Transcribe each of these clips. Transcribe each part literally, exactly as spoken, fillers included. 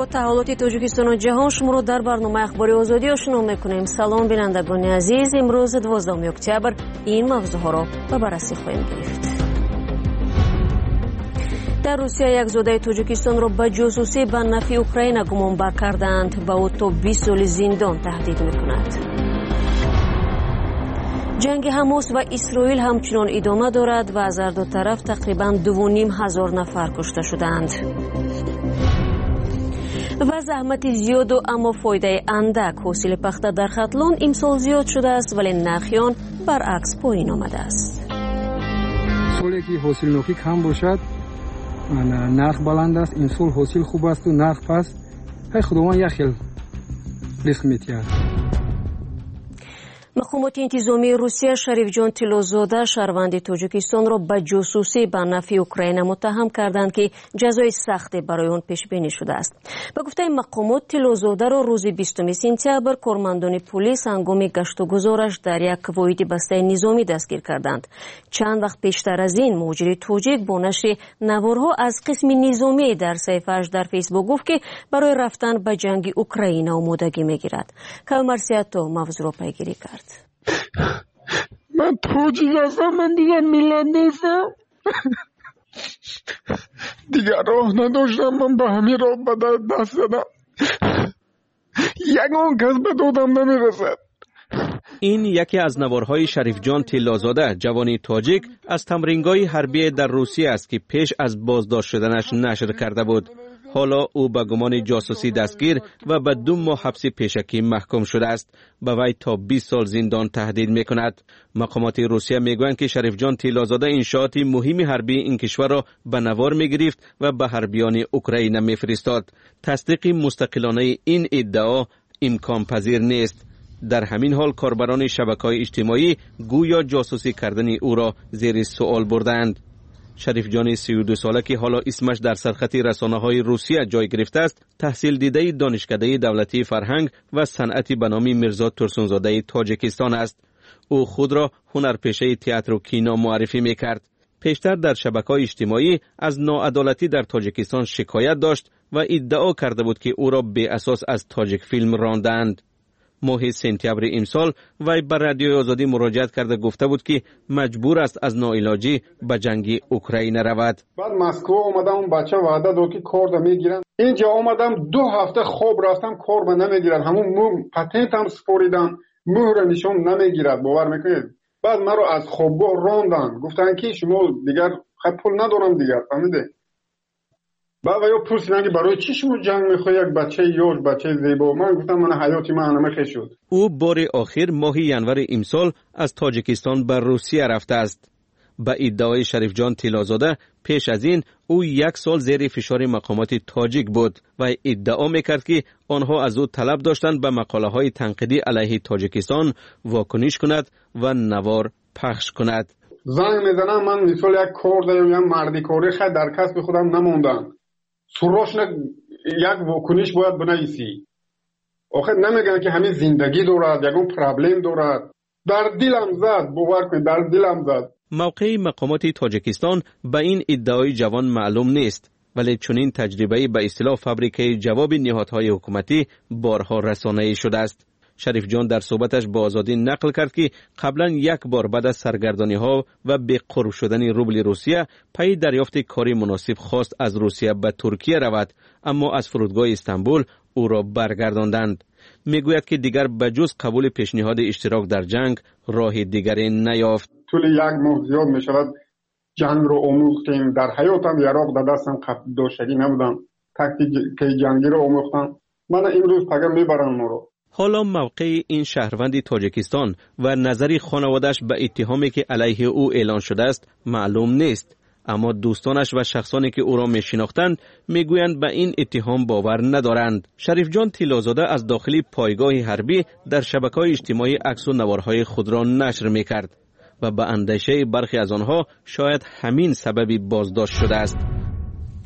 تحولات تاجیکستان و جهان شما رو در برنامه اخباری آزادی آشنا میکنیم. سلام بینندگان عزیز، امروز دوازدهم اکتبر این موضوع را به بررسی خواهیم گرفت. در روسیه یک زوده تاجیکستان را به جاسوسی به نفع اوکراین گمان بر کردند و او تا بیست سال زندان تهدید میکند. جنگ حماس و اسرائیل همچنان ادامه دارد و از هر دو طرف تقریباً دو و نیم هزار نفر کشته شدند. و زحمت زیاد و اما فایده اندک حاصل پخته در ختلان امسال زیاد شده است، ولی نرخیان برعکس پایین آمده است. سالی که حاصل نوکی کم باشد نرخ بلند است، این سال حاصل خوب است و نرخ پست. های خداوند یک خیل رزق می‌دهد. مقامات انتظامی روسیه شریف جان تیلوزاده شهروند تاجیکستان را به جاسوسی به نفع اوکراین متهم کردند که جزای سختی برای آن پیش بینی شده است. به گفته مقامات تیلوزاده را روز بیستم سپتامبر کارمندان پلیس هنگام گشت و گذارش در یک واحد بسته نظامی دستگیر کردند. چند وقت پیشتر از این مهاجر تاجیک با نشر نوارها از قسم نظامی در صفحه‌اش در فیسبوک گفت که برای رفتن به جنگ اوکراین آمادگی میگیرد. کامرسیاتو موضوع را پیگیری کرد. من توجیه هستم، من دیگر میلاد نیستم، دیگر راه نداشتم، من به همین راه به دست زدم، یگان کس به دادم نمیرسد. این یکی از نوارهای شریف جان تیلوزاده جوانی تاجیک از تمرینگاه حربی در روسیه است که پیش از بازداشت شدنش نشر کرده بود. حالا او به گمان جاسوسی دستگیر و به دو ماه حبس پیشکی محکوم شده است. به وی تا بیست سال زندان تهدید میکند. مقامات روسیه میگویند که شریف جان تیلوزاده انشاءات مهم حربی این کشور را به نوار میگرفت و به حربیان اوکراین میفرستاد. تصدیق مستقلانه این ادعا امکان پذیر نیست. در همین حال کاربران شبکه‌های اجتماعی گویا جاسوسی کردن او را زیر سوال بردند. شریف جان سی و دو ساله که حالا اسمش در سرخط رسانه‌های روسیه جای گرفته است، تحصیل دیده دانشکده دولتی فرهنگ و صنعت به نام میرزا ترسونزاده تاجیکستان است. او خود را هنرپیشه تئاتر و کینو معرفی می‌کرد. پیشتر در شبکه‌های اجتماعی از ناعدالتی در تاجیکستان شکایت داشت و ادعا کرده بود که او را به اساس از تاجیک فیلم راندند. ماه سپتامبر امسال وی به رادیو آزادی مراجعت کرده گفته بود که مجبور است از ناعلاجی به جنگ اوکراین رود. بعد مسکو اومدم، اون بچه وعده داد که کار نمیگیرن. اینجا اومدم دو هفته خواب رفتم، کار نمیگیرن، همون مو پتنت هم سپوریدن، مهر نشون نمیگیرد. باور میکنید؟ بعد من رو از خوابگاه راندن، گفتن که شما دیگر خط پول ندارم دیگر، فهمیده؟ بعد یا پرسیدن که برای چی شما جنگ میخوای، یک بچه یوش بچه زیبا. من گفتم من حیاتی من همه شد. او بار آخر ماه ینور امسال از تاجیکستان به روسیه رفته است. به ادعای شریف جان تیلوزاده پیش از این او یک سال زیر فشار مقامات تاجیک بود و ادعا میکرد که آنها از او طلب داشتند به مقاله های تنقیدی علیه تاجیکستان واکنش کند و نوار پخش کند. زنگ میزنم من مثال یک کار دارم، یک مردی کاری خیلی در کسب خودم نموندن، سروش نه یک واکنش باید بنویسی. آخه نمیگن که همین زندگی دارد، یکون پرابلم دارد. در دلم زد، باور کنید در دلم زد. موقع مقامات تاجیکستان به این ادعای جوان معلوم نیست، ولی چنین تجربه به اصطلاح فابریکه جواب نهادهای حکومتی بارها رسانه‌ای شده است. شریف جان در صحبتش با آزادی نقل کرد که قبلا یک بار بعد از سرگردانی ها و به قرب شدن روبل روسیه پی دریافت کاری مناسب خواست از روسیه به ترکیه رود، اما از فرودگاه استانبول او را برگرداندند. میگوید که دیگر بجز قبول پیشنهاد اشتراک در جنگ راه دیگری نیافت. طول یک ماه زیاد می شود جنگ رو آموختیم. در حیاتم یراق در دستم داشتگی نبودم، تاکتیک جنگی رو آموختم. من امروز پیغام میبرم ما رو. حالا موقع این شهروند تاجیکستان و نظری خانواده‌اش به اتهامی که علیه او اعلان شده است معلوم نیست، اما دوستانش و شخصانی که او را میشناختند میگویند به این اتهام باور ندارند. شریف جان تیلوزاده از داخل پایگاه حربی در شبکه‌های اجتماعی عکس و نوارهای خود را نشر میکرد و به اندیشه برخی از آنها شاید همین سببی بازداشت شده است.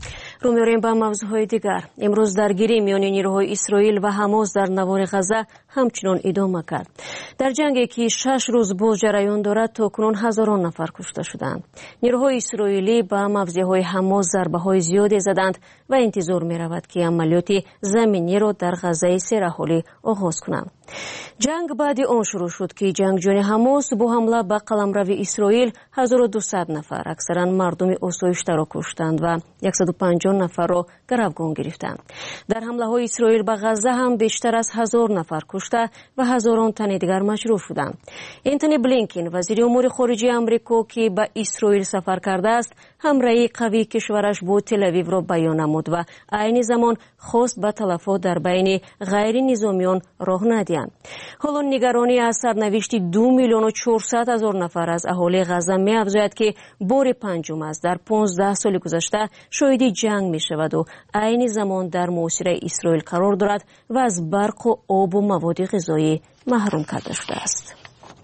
رو می‌آوریم به موضوعهای دیگر. امروز درگیری میان نیروهای اسرائیل و حماس در نوار غزه همچنان ادامه کرد. در جنگی که شش روز باز جریان دارد تا کنون هزاران نفر کشته شدند. نیروهای اسرائیلی به موضعهای حماس ضربه‌های زیادی زدند و انتظار می‌رود که عملیات زمینی را در غزه سرحالی آغاز کنند. جنگ بعد آن شروع شد که جنگجویان حماس با حمله به قلمرو اسرائیل هزار و دویست نفر اکثرا مردم آسایشته را کشتند و صد و پنجاه نفر را گروگان گرفتند. در حمله های اسرائیل به غزه هم بیشتر از هزار نفر کشته و هزاران تن دیگر مجروح شدند. انتونی بلینکن وزیر امور خارجه آمریکا که به اسرائیل سفر کرده است همراهی قوی کشورش با تل آویو را بیان نمود و عین زمان خواست به تلفات در بین غیر نظامیان راه ندهند. حالا نگرانی از سرنوشت دو میلیون و چهارصد هزار نفر از اهالی غزه می افزاید که بار پنجم است در پانزده سال گذشته شاهد جنگ می شود و عین زمان در محاصره اسرائیل قرار دارد و از برق و آب و مواد غذایی محروم کرده شده است.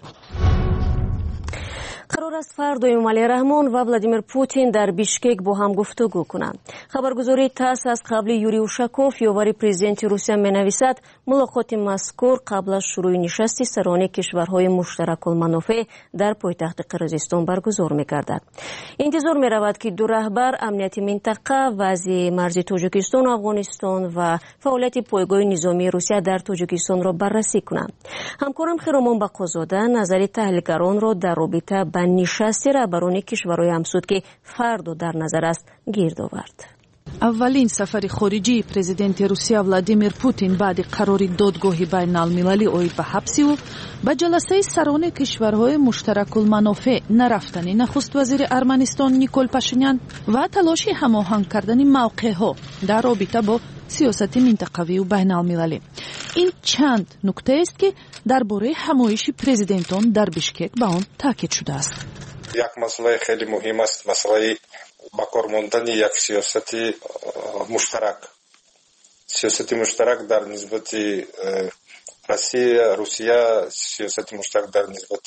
قرار است فردا امامعلی رحمان و ولادیمیر پوتین در بیشکک با هم گفتگو کنند. خبرگزاری تاس از قبل یوری اوشاکوف یاوری پرزیدنت روسیه می‌نویسد ملاقات مذکور قبل از شروع نشست سران کشورهای مشترک المنافع در پایتخت قرقیزستان برگزار می‌گردد. انتظار می‌رود که دو رهبر امنیت منطقه، وضع مرزی تاجیکستان و افغانستان و فعالیت پایگاه نظامی روسیه در تاجیکستان را بررسی کنند. همکارم خرامان بقازاده نظر تحلیلگران را در رابطه با نشست رهبران کشورهای همسود که فردا در نظر است گرد آورد. اولین سفر خارجی پرزیدنت روسیه ولادیمیر پوتین بعد قراری دادگاه بین المللی اوید به حبسی و به جلسه سران کشورهای مشترک المنافع نرفتن نخست وزیر ارمنستان نیکول پاشینیان و تلاش هماهنگ کردن موقعها در رابطه با سیاست منطقوی و بین المللی. این چند نکته است که درباره همایش پرزیدنتان در بیشکک به آن تاکید شده است. یک مسئله خیلی مهم است، مسئله با کار ماندن یک سیاست مشترک. سیاست مشترک در نسبت روسیه، روسیه سیاست مشترک در نسبت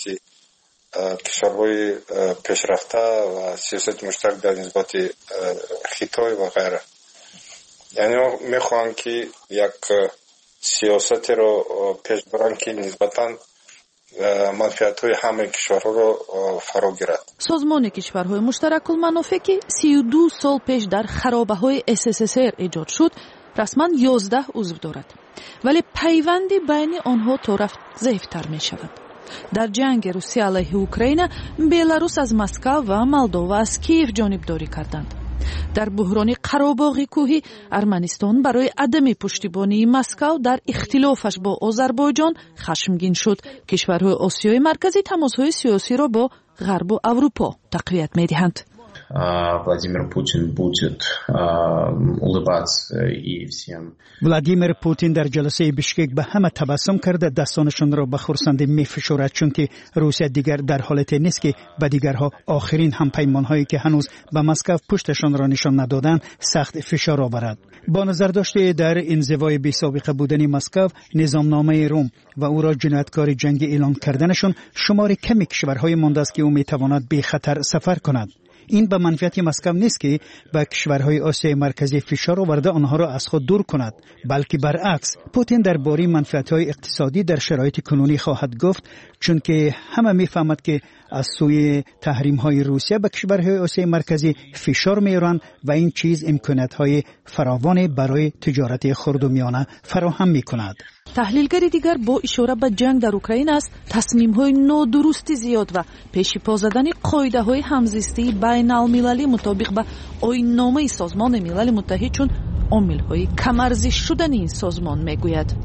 کشورهای پیشرفته و سیاست مشترک در نسبت خطای و غیره. یعنی میخوان که یک سیاست رو پیش برن که نسبتاً منفعت‌های همه کشورها رو فرا گیرد. سازمان کشورهای مشترک المنافع که سی و دو سال پیش در خرابه‌های اس اس اس ار ایجاد شد، رسما یازده عضو دارد. ولی پیوندی بین آنها تا رفت ضعیف‌تر می‌شود. در جنگ روسیه علیه اوکراین، بلاروس از مسکو و مولدووا از کیف جانبداری کردند. در بحران قره‌باغ کوهی ارمنستان برای عدم پشتیبانی مسکو در اختلافش با آذربایجان خشمگین شد. کشورهای آسیای مرکزی تماس‌های سیاسی را با غرب و اروپا تقویت می‌دهند. Владимир Путин будет улыбаться и всем. ولادیمیر پوتین در جلسه بیشکک به همه تبسم کرده، دستانشان را به خرسندی می‌فشارد، چون که روسیه دیگر در حالت نیست که به دیگرها آخرین همپیمان‌هایی که هنوز به مسکو پشتشان را نشان ندادند سخت فشار آورد. با نظر داشته در انزوای بی‌سابقه بودن مسکو، نظامنامه روم و او را جنایتکار جنگی اعلام کردنشان، شمار کمی کشورهای مانده است که او می‌تواند بی خطر سفر کند. این به منفعت مسکو نیست که به کشورهای آسیای مرکزی فشار آورده آنها را از خود دور کند، بلکه برعکس. پوتین درباره منفعت‌های اقتصادی در شرایط کنونی خواهد گفت، چون که همه می‌فهمند که از سوی تحریم‌های روسیه به کشورهای آسیای مرکزی فشار می‌آورند و این چیز امکانات‌های فراوان برای تجارت خرد و میانه فراهم می‌کند. تحلیلگری دیگر با اشاره به جنگ در اوکراین است تصمیم‌های نادرست زیاد و پیش پا زدن قاعده‌های همزیستی بین المللی مطابق به آیین‌نامه سازمان ملل متحد چون عامل‌های کم‌ارزی شدن این سازمان می‌گوید.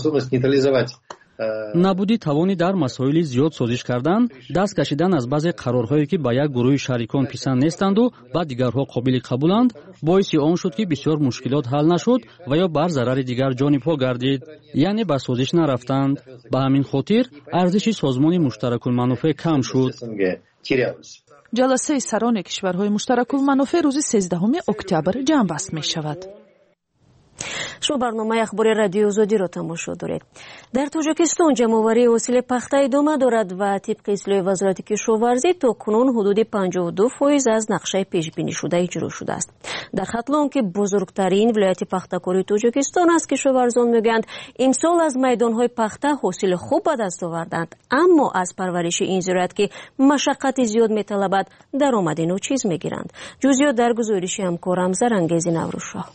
набуди тавoni дар масоили зиёд созиш кардан, даст кашидан аз баъзе қарорҳое ки ба як гурӯҳи шарикон писанд нестанду ба дигарҳо қобили қабуланд, боиси он шуд ки бисёр мушкилот ҳал нашуд ва ё бар зарари дигар ҷонибҳо гардид, яъне ба созиш нарафтанд. ба ҳамин хотир арзиши созмони муштаракулманофеъ кам шуд. ҷаласаи сарони кишварҳои муштаракулманофеъ рӯзи сездахуми октябр ҷамъбаст мешавад. شما برنامه اخبار رادیو آزادی را تماشا دارید. در تاجیکستان جمع‌آوری حاصل پخته ادامه دارد و طبق اطلاع وزارت کشاورزی تا کنون حدود پنجاه و دو درصد از نقشه پیش بینی شده اجرا شده است. در خطلان که بزرگترین ولایت پخته‌کاری تاجیکستان است، کشاورزان میگویند امسال از میدان‌های پخته حاصل خوب به دست آوردند، اما از پرورش این زراعت که مشقت زیاد می‌طلبد درآمد ناچیز می‌گیرند. جزئیات در گزارش همکارم زرنگیز نوروزشاه.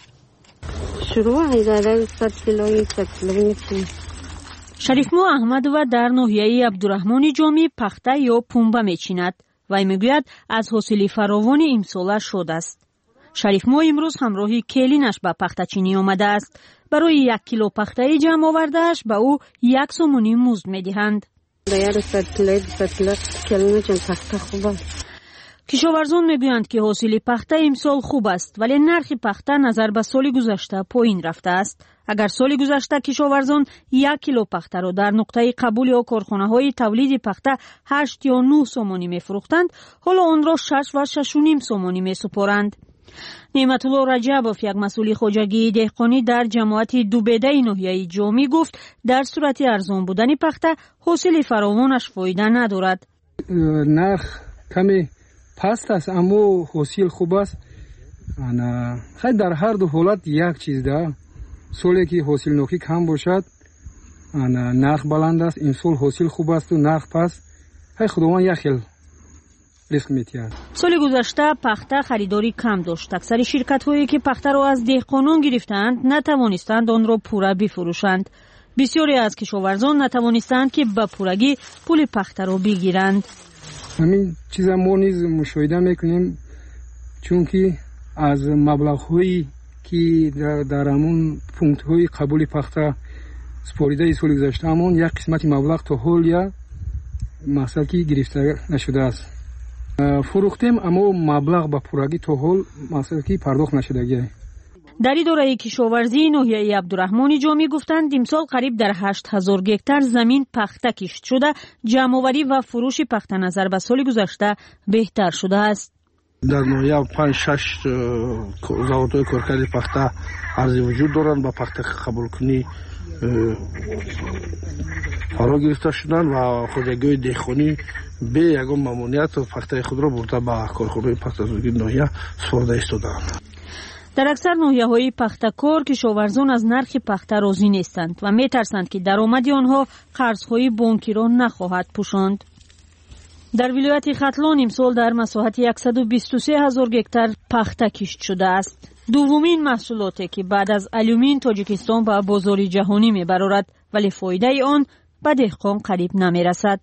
شریفمو احمد و در ناحیه عبدالرحمن جامی پخته یا پنبه میچیند. وی میگوید از حاصل فراوان امسال شده است. شریفمو امروز همراهی کلینش به پخته چینی آمده است. برای یک کیلو پخته جمع آوردهش به او یک سومونی مزد میدهند. کشاورزان میگویند که حاصل پخته امسال خوب است، ولی نرخ پخته نظر به سال گذشته پایین رفته است. اگر سال گذشته کشاورزان یک کیلو پخته را در نقطه قبول یا کارخانه‌های تولید پخته هشت یا نه سومانی میفروختند، حالا آن را شش و شش و نیم سومانی میسپارند. نعمت الله رجبوف، یک مسئول خواجگی دهقانی در جماعت دوبیده ناحیه جامی، گفت در صورت ارزان بودن پخته حاصل فراوانش فایده ندارد. نرخ کمی پست است اما حاصل خوب است. خیلی در هر دو حالت یک چیز ده. سالی که حاصل نوکی کم باشد نرخ بلند است، این سال حاصل خوب است و نرخ پست. خیلی خداوند یک خیل ریسک میتید. سال گذشته پخته خریداری کم داشت. اکثر شرکت هایی که پخته را از دهقانان گرفتند نتوانستند آن را پوره بفروشند. بسیاری از کشاورزان نتوانستند که به پورگی پول پخته را بگیرند. همین چیزا ما نیز مشاهده میکنیم، چون که از مبلغ هایی که در, در همون پونکت های قبول پخته سپاریده سال گذشته همون یک قسمت مبلغ تا حال یا مثلا که گرفته نشده است. فروختیم اما مبلغ به پورگی تا حال مثلا که پرداخت نشدگی. در اداره کشاورزی ناحیه عبدالرحمن جامی گفتند امسال قریب در هشت هزار گکتار زمین پخته کشت شده. جمع‌آوری و فروش پخته نظر به سال گذشته بهتر شده است. در ناحیه پنج شش زاویه‌های کارکرد پخته عرضه وجود دارند. با پخته قبول کنی فرا گرفته شدند و خودروی دهقانی به یگان ممنوعیت و پخته خود را برده به کارخانه‌های پخته‌سازی ناحیه سپرده ایستادند. در اکثر ناحیه‌های پخته‌کار کشاورزان از نرخ پخته راضی نیستند و می‌ترسند که درآمد آنها قرض‌های بانکی را نخواهد پوشاند. در ولایت ختلان امسال در مساحت صد و بیست و سه هزار گکتار پخته کشت شده است. دومین محصولاتی که بعد از آلومین تاجیکستان به بازار جهانی می‌برد، ولی فایده آن به دهقان قریب نمی‌رسد.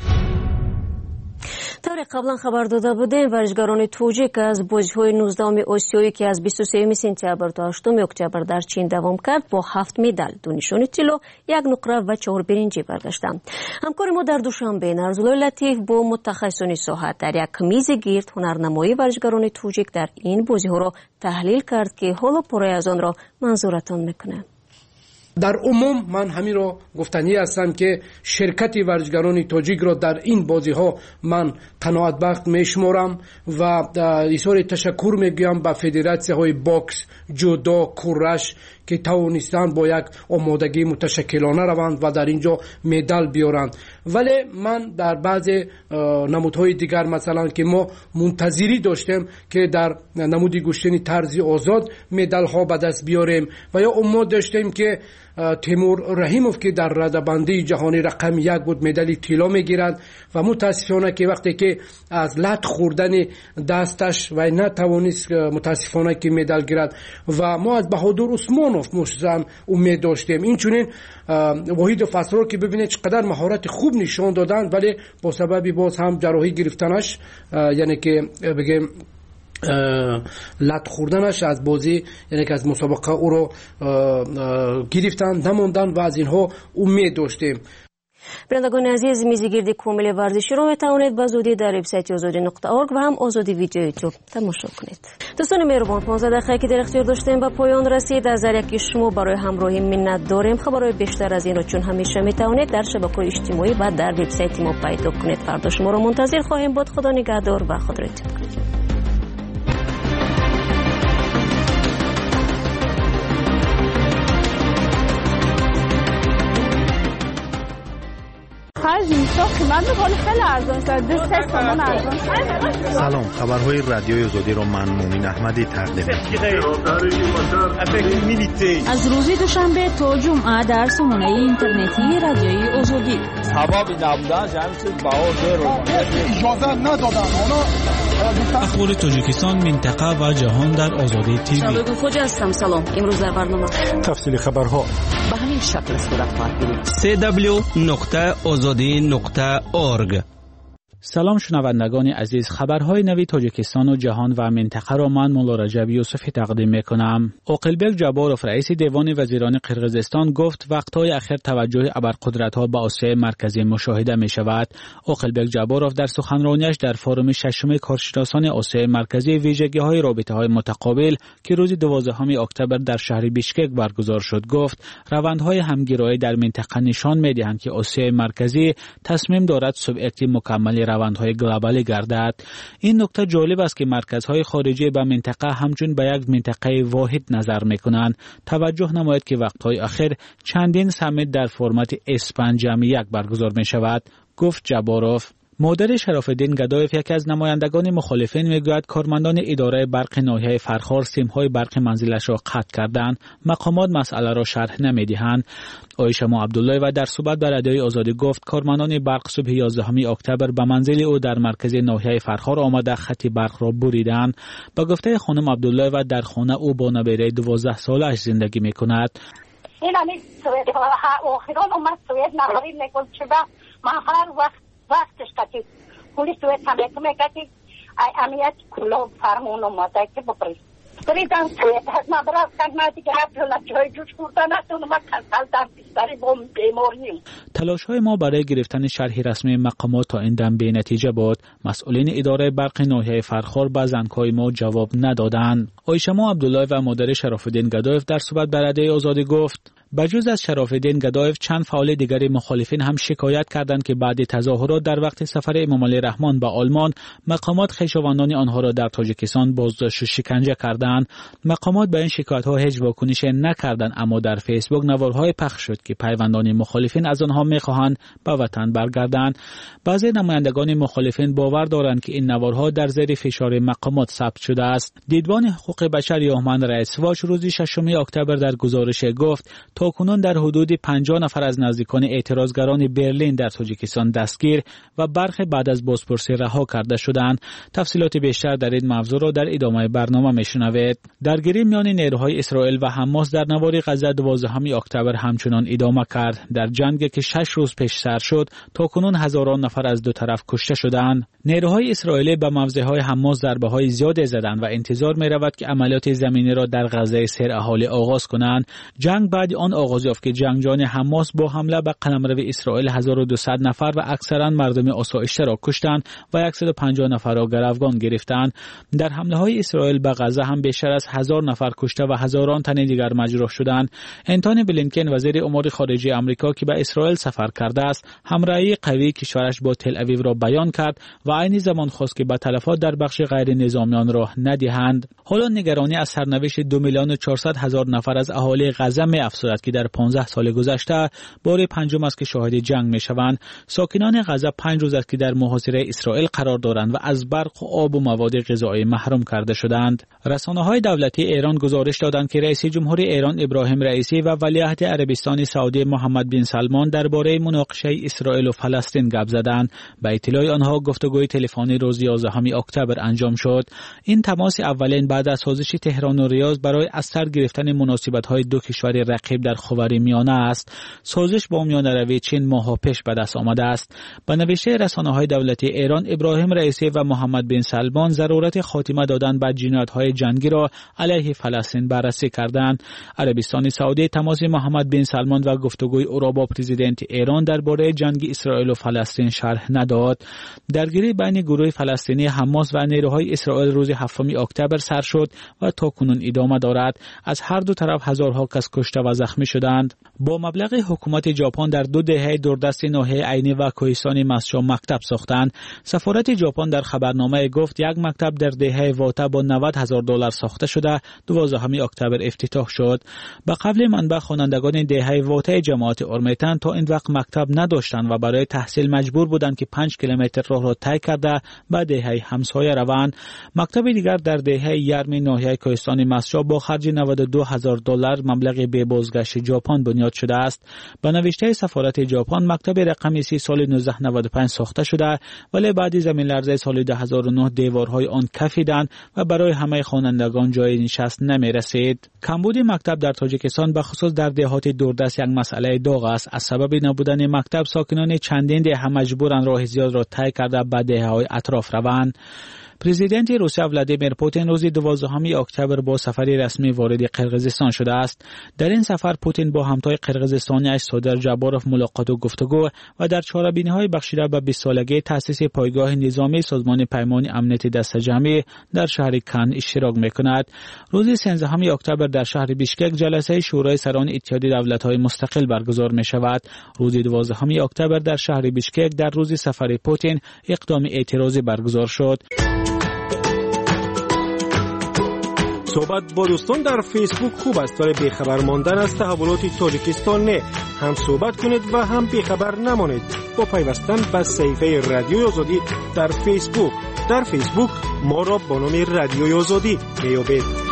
طور قبلا خبر داده بودیم ورزشکاران توجیک از بازی‌های نوزدهم آسیایی که از بیست و سوم سپتامبر تا هشتم اکتبر در چین دوام کرد با هفت مدال، دو نشان طلا، یک نقره و چهار برنجی برگشتند. همکار ما در دوشنبه نرزالله لطیف با متخصصان ساحت در یک میز گرد هنرنمایی ورزشکاران توجیک در این بازی‌ها را تحلیل کرد که حالا پاره از آن را منظورتان میکنه. در عموم من همین را گفتنی هستم که شرکت ورزشکاران تاجیک را در این بازی ها من قناعت بخت می شمارم و اظهار تشکر می گویم به فدراسیون های باکس، جودو، کورش که توانستند با یک آمادگی متشکلانه روند و در اینجا مدال بیارند. ولی من در بعض نمودهای دیگر مثلا که ما منتظری داشتیم که در نمود گشتنی طرزی آزاد مدال ها به دست بیاریم و یا امید داشتیم که تیمور رحیموف که در رده‌بندی جهانی رقم یک بود مدال طلا میگیرد و متاسفانه که وقتی که از لط خوردن دستش و نتوانست متاسفانه که مدال گیرد و ما از بهادر عثمانوف مشتم امید داشتیم. این چونین وحید و فسرار که ببینید چقدر مهارت خوب نشان دادن، ولی با سبب باز هم جراحی گرفتنش یعنی که بگیم لط خوردنش از بازی یعنی که از مسابقه او رو گرفتن نموندن و از اینها امید داشتیم. برندگان عزیز، میزگیرد کامل ورزشی رو میتوانید به زودی در وبسایت آزادی نقطه اورگ و هم آزادی ویدیو یوتیوب تماشا کنید. دوستان مهربان، پانزده دقیقه که در اختیار داشتیم به پایان رسید. از هر یکی شما برای همراهی منت داریم. خبرهای بیشتر از این رو چون همیشه میتوانید در شبکه‌های اجتماعی و در وبسایت ما پیدا کنید. فردا شما رو منتظر خواهیم بود. خدا نگهدار و خود را اطمینان کنید. زمستان قیمت بالا خیلی ارزان شد. دو سه تومن ارزان شد. سلام، خبرهای رادیوی آزادی رو من مومین احمدی تقدیم می‌کنم. از روز دوشنبه تا جمعه در سامانه اینترنتی رادیوی آزادی. سبب نبودن جمعیت باور رو اجازه ندادن. اخبار تاجیکستان، منطقه و جهان در آزادی تیوی. شباب خوش هستم. سلام. امروز در برنامه تفصیل خبرها به همین شکل صورت خواهد گرفت. سی دبلیو نقطه آزادی نقطه اورگ. سلام شنوندگان عزیز، خبرهای نوی تاجیکستان و جهان و منطقه را من مولا رجب یوسفی تقدیم میکنم. اوقلبک جباروف رئیس دیوان وزیران قرقیزستان گفت وقتهای اخیر توجه ابرقدرت‌ها به آسیای مرکزی مشاهده می شود. اوقلبک جباروف در سخنرانیش در فورم ششم کارشناسان آسیای مرکزی ویژگی‌های رابطه‌های متقابل که روز دوازدهم اکتبر در شهر بیشکک برگزار شد گفت روندهای همگرایی در منطقه نشان می‌دهند که آسیای مرکزی تصمیم دارد سوبئکتی مکمل روندهای گلوبالی گردد. این نکته جالب است که مرکزهای خارجی به منطقه همچون به یک منطقه واحد نظر میکنند. توجه نماید که وقتهای اخیر چندین سمیت در فرمت اسپن جمع یک برگزار می شود، گفت جباروف. مادر شراف‌الدین گدایف یکی از نمایندگان مخالفین میگوید کارمندان اداره برق ناحیه فرخار سیم‌های برق منزلش را قطع کردند. مقامات مسئله را شرح نمی‌دهند. آیشما عبدالله و در صحبت با رادیوی آزادی گفت کارمندان برق صبح یازدهم اکتبر به منزل او در مرکز ناحیه فرخار آمده خط برق را بریدند. با گفته خانم عبدالله و در خانه او با نبیره دوازده سالش زندگی می‌کند. این همین سوئد ها آخران اومد سوئد نهاری نگفت چه من هر وقت وقتش که پلیس سوئد هم میگه که امنیت کلا فرمون اومده که بپرید بریدن سوئد هست من برای کنم دیگه اپلولا جای جوش بردن هستون من کنسل در بیستری با بیماریم. تلاش های ما برای گرفتن شرح رسمی مقامات تا این دم به نتیجه بود. مسئولین اداره برق ناحیه فرخار به زنگ‌های ما جواب ندادند. آیشما عبدالله و مادر شراف‌الدین گدایف در صحبت با رادیوی آزادی گفت بجز از شراف‌الدین گدایف چند فعال دیگر مخالفین هم شکایت کردند که بعد تظاهرات در وقت سفر امام علی رحمان به آلمان مقامات خویشاوندان آنها را در تاجیکستان بازداشت و شکنجه کردند. مقامات به این شکایت‌ها هیچ واکنشی نکردند، اما در فیسبوک نوارهای پخش شد که پیوندان مخالفین از آنها می‌خواهند به وطن برگردند. بعضی نمایندگان مخالفین باور دارند که این نوارها در زیر فشار مقامات ثبت شده است. دیدبان حقوق بشر یوهمن رئیس واچ روز ششم اکتبر در گزارش گفت تاکنون در حدود پنجاه نفر از نزدیکان اعتراضگران برلین در تاجیکستان دستگیر و برخی بعد از بازپرسی رها کرده شدند. تفصیلات بیشتر در این موضوع را در ادامه برنامه میشنوید. درگیری میان نیروهای اسرائیل و حماس در نوار غزه دوازدهم اکتبر همچنان ادامه کرد. در جنگی که شش روز پیش سر شد تاکنون هزاران نفر از دو طرف کشته شدند. نیروهای اسرائیلی به موضعهای حماس ضربه‌های زیادی زدند و انتظار می‌رود که عملیات زمینی را در غزه سیر اهالی آغاز کنند. جنگ بعد آن آغاز یافت که جنگجویان حماس با حمله به قلمرو اسرائیل هزار و دویست نفر و اکثرا مردم آسایشته را کشتند و صد و پنجاه نفر را گروگان گرفتند. در حمله‌های اسرائیل به غزه هم بیشتر از هزار نفر کشته و هزاران تن دیگر مجروح شدند. انتونی بلینکن وزیر امور خارجه آمریکا که به اسرائیل سفر کرده است، همراهی قوی کشورش با تل اویو را بیان کرد و عین زمان خواست که به تلفات در بخش غیر نظامیان راه ندهند. حالا نگرانی از سرنوشت دو میلیون و چهارصد هزار نفر از اهالی غزه می‌افزاید که در پانزده سال گذشته بار پنجم است که شاهد جنگ می‌شوند. ساکنان غزه پنج روز است که در محاصره اسرائیل قرار دارند و از برق و آب و مواد غذایی محروم کرده شدند. رسانه‌های دولتی ایران گزارش دادند که رئیس جمهور ایران ابراهیم رئیسی و ولیعهد عربستان سعودی محمد بن سلمان درباره مناقشه اسرائیل و فلسطین گپ زدند. به اطلاع آنها گفتگوی تلفنی روز یازدهم اکتبر انجام شد. این تماس اولین بعد از سازش تهران و ریاض برای از سر گرفتن مناسبت‌های دو کشور رقیب در خاورمیانه است. سازش با میانروی چین ماه‌ها پیش به دست آمده است. به نوشته رسانه‌های دولتی ایران، ابراهیم رئیسی و محمد بن سلمان ضرورت خاتمه دادن به جنایت‌های جنگی را علیه فلسطین بررسی کردند. عربستان سعودی تماس محمد بن سلمان و گفتگوی او را با پرزیدنت ایران درباره جنگ اسرائیل و فلسطین شرح نداد. درگیری بین گروه فلسطینی حماس و نیروهای اسرائیل روز هفتم اکتبر سر شد و تاکنون ادامه دارد. از هر دو طرف هزارها کس کشته و زخمی زخمی شدند. با مبلغ حکومت ژاپن در دو دهه دوردست ناحیه عینی و کوهستان ماسچو مکتب ساختند. سفارت ژاپن در خبرنامه گفت یک مکتب در دهه واتا با نود هزار دلار ساخته شده دوازدهم اکتبر افتتاح شد. به قبل منبع خوانندگان دهه واتا جماعت اورمیتن تا این وقت مکتب نداشتند و برای تحصیل مجبور بودند که پنج کیلومتر راه را طی کرده به دهه همسایه روند. مکتب دیگر در دهه یارم ناحیه کوهستان ماسچو با خرج نود و دو هزار دلار مبلغ به بازگشت ژاپن بنیاد شده است. به نوشته سفارت ژاپن مکتب رقمی سی سال نوزده نود و پنج ساخته شده ولی بعد زمین لرزه سال دو هزار و نه دیوارهای آن کفیدند و برای همه خوانندگان جای نشست نمی رسید. کمبود مکتب در تاجیکستان به خصوص در دهات دوردست یک مسئله داغ است. از سبب نبودن مکتب ساکنان چندین دهه مجبورند راه زیاد را طی کرده به دهه‌های اطراف روند. پرزیدنت روسیه ولادیمیر پوتین روز دوازدهم اکتبر با سفری رسمی وارد قرقیزستان شده است. در این سفر پوتین با همتای قرقیزستانی صادر جباروف ملاقات و گفتگو و در چهاربینی‌های بخشیده به بیست سالگی تأسیس پایگاه نظامی سازمان پیمان امنیت دست جمعی در شهر کان اشتراک می‌کند. روز سیزدهم اکتبر در شهر بیشکک جلسه شورای سران اتحادیه دولت‌های مستقل برگزار می‌شود. روز دوازدهم اکتبر در شهر بیشکک در روز سفر پوتین اقدام اعتراضی برگزار شد. صحبت با دوستان در فیسبوک خوب است ولی بیخبر ماندن از تحولات تاجیکستان نه. هم صحبت کنید و هم بیخبر نمانید با پیوستن به صفحه رادیوی آزادی در فیسبوک. در فیسبوک ما را با نام رادیوی آزادی میابید.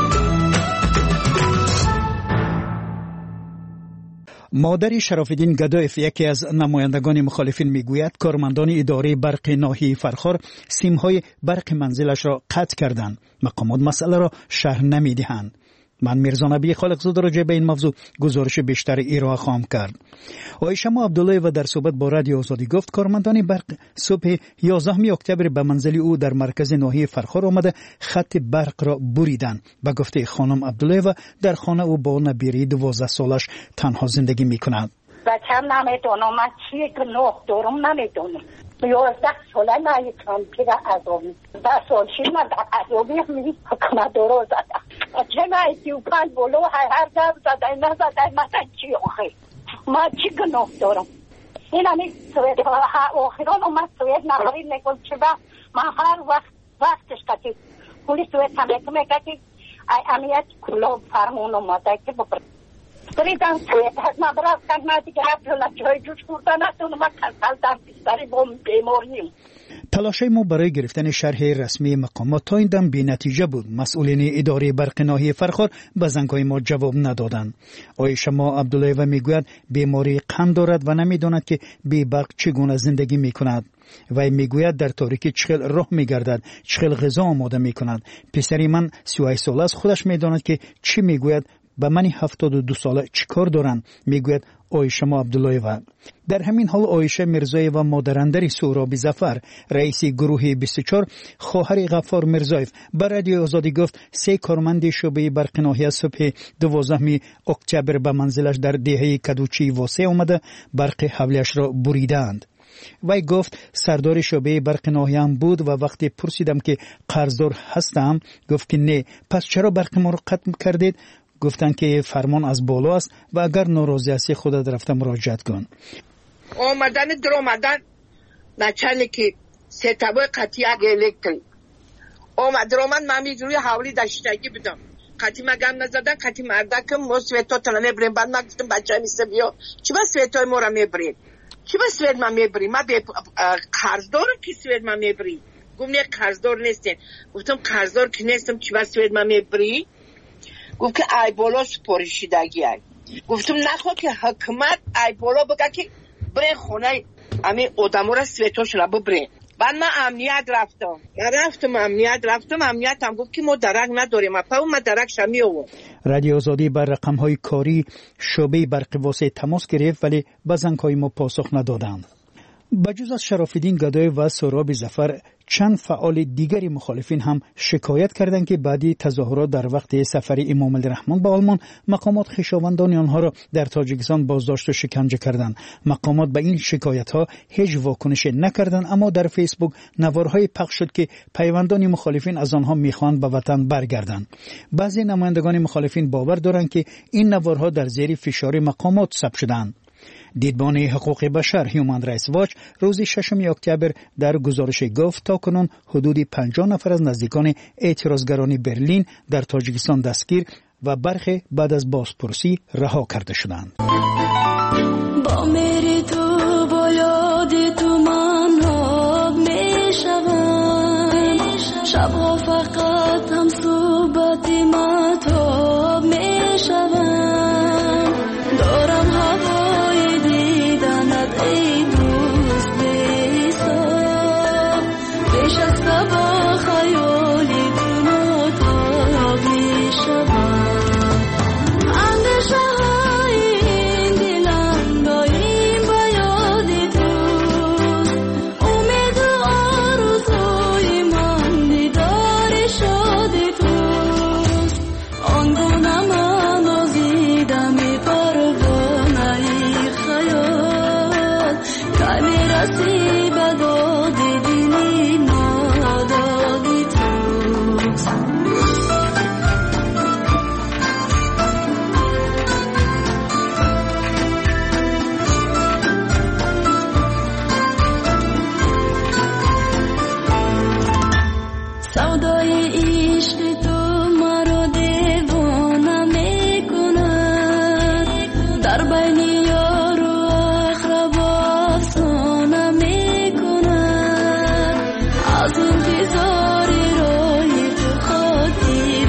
مادر شراف‌الدین گدایف یکی از نمایندگان مخالفین میگوید کارمندان اداره برق ناحیه فرخار سیم‌های برق منزلش را قطع کردند. مقامات مسئله را شرح نمی‌دهند. من میرزا نبی خالقزاده راجع به این موضوع گزارش بیشتر ارائه خواهم کرد. عایشه عبدالله و در صحبت با رادیو آزادی گفت کارمندان برق صبح یازدهم اکتبر به منزل او در مرکز ناحیه فرخار آمده خط برق را بریدند. به گفته خانم عبدالله و در خانه او با نبیری دوازده سالش تنها زندگی میکند. بچه‌م نمیدونم من چیه که نه دارم نمیدونم. یازده ساله نایتم پیر عذابی ده سال شیر من در عذابی میری حکمت دارو زدم چه نایتی و پنج بلو هر دم زده نزده من چی آخه من چی گناه دارم این همی سوید آخران اومد سوید نهاری نگل چه با من هر وقت وقتش کتی کولی سوید تمیت میکتی ای امیت کلاب فرمون اومده که ببرد بریدم سوید من برفتن من دیگه رفتن جای جوش کردن نتونم من کنسل در بیستری با بیماریم. تلاش ما برای گرفتن شرح رسمی مقامات تا این دم بی نتیجه بود. مسئولین اداره برق ناحیه فرخار به زنگ‌های ما جواب ندادند. عایشه عبدالله و میگوید بیماری قند دارد و نمیداند که بی برق چگونه زندگی میکند. و میگوید در تاریکی چخل راه میگردد، چخل غذا آماده میکند. پسری من سی و هشت ساله است، خودش میداند که چی میگوید. به من هفتاد و دو ساله چیکار دارن؟ میگوید عایشه عبدالله. و در همین حال عایشه میرزایی و مادرندری سهراب ظفر رئیس گروه بیست و چهار خواهر غفار میرزایف به رادیو آزادی گفت سه کارمند شعبه برق ناحیه صبح دوازدهم اکتبر به منزلش در دهه کدوچی واسه آمده برق حولیش را بریدند. وی گفت سردار شعبه برق ناحیه هم بود و وقتی پرسیدم که قرضدار هستم گفت که نه. پس چرا برق ما را قطع کردید؟ گفتن که فرمان از بالا است و اگر ناراضی هستی خودت رفته مراجعت کن. آمدن در آمدن نچلی که سه تبای قطعی اگه الکتریک آمد در آمد من میجوری حوالی داشتگی بدم قطعی مگم نزدن قطعی مردکم ما سویتا تنه میبریم. بعد من گفتم بچه میسته بیا چی با سویتای ما را میبرید؟ چی با سویت من میبرید؟ من به قرضدار که سویت من میبرید؟ گفت نه قرضدار نیستین. گفتم قرضدار که نیستم چی با سویت من میبرید؟ گفت که ای بالا سپارشیدگی ای. گفتم نخوا که حکمت ای بالا بگه که برین خونه امی آدمو را سویتاش را ببرین. بعد من امنیت رفتم رفتم امنیت رفتم امنیت هم گفت که ما درک نداریم. اپا ما درک شمی آورد. رادیو آزادی بر رقم‌های کاری شعبه برق واسه تماس گرفت ولی به زنگ‌های ما پاسخ ندادند. بجز از شراف‌الدین گدای و سهراب ظفر چند فعال دیگری مخالفین هم شکایت کردند که بعدی تظاهرات در وقت سفر امام علی رحمان به آلمان مقامات خویشاوندان آنها را در تاجیکستان بازداشت و شکنجه کردند. مقامات به این شکایت ها هیچ واکنش نکردند، اما در فیسبوک نوارهای پخش شد که پیوندان مخالفین از آنها میخواهند به وطن برگردند. بعضی نمایندگان مخالفین باور دارند که این نوارها در زیر فشار مقامات ثبت شدند. دیدبان حقوق بشر هیومن رایتس واچ روز ششم اکتبر در گزارش گفت تاکنون حدود پنجاه نفر از نزدیکان اعتراضگران برلین در تاجیکستان دستگیر و برخی بعد از بازپرسی رها کرده شدند. با میری تو با یاد تو من آب میشوم، شبها فقط هم صحبت مطاب میشوم، دارم هوای دیدنت ای دوست بی‌حساب، پیش از صبح خیالی تو مطاب میشوم، اندیشه های این دلم دایم به یاد توست، امید و آرزوی من دیدار شاد توست، آنگونه من آزیدم پروانه خیال، که میرسی به داد دلی نادادی توست. سودای عشق تو مرا دیوانه میکند، در بین یار و اقربا افسانه میکند، از انتظار روی تو خاطر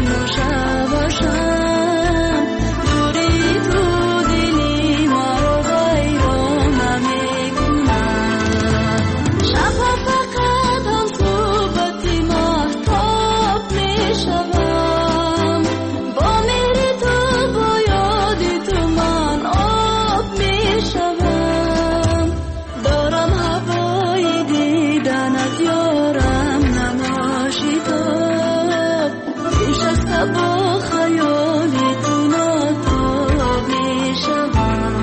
نشوشم، دوری تو دلی مرا ویرانه میکند، شبها فقط هم صحبت مهتاب میشوم، با میری تو با یاد تو من آب میشوم، دارم هوای دیدنت یارم نماشیداب، پیش از صبح خیالی تو ناتاب میشوم.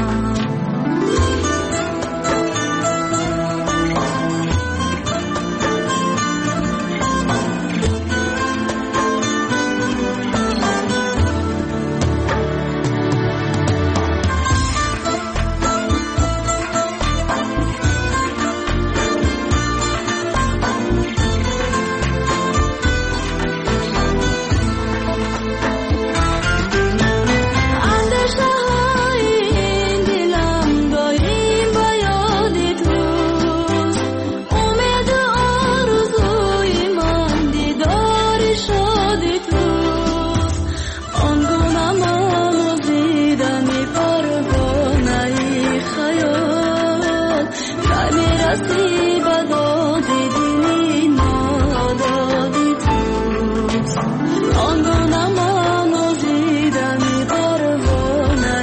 اندیشه های این دلم دایم به یاد توست، امید و آرزوی من دیدار شاد توست، آنگونه من آزیدم پروانه خیال، که میرسی به داد دلی نادادی توست، آنگونه من آزیدم پروانه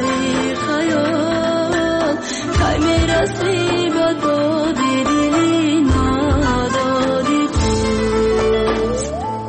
خیال، که میرسی به داد دلی نادادی توست.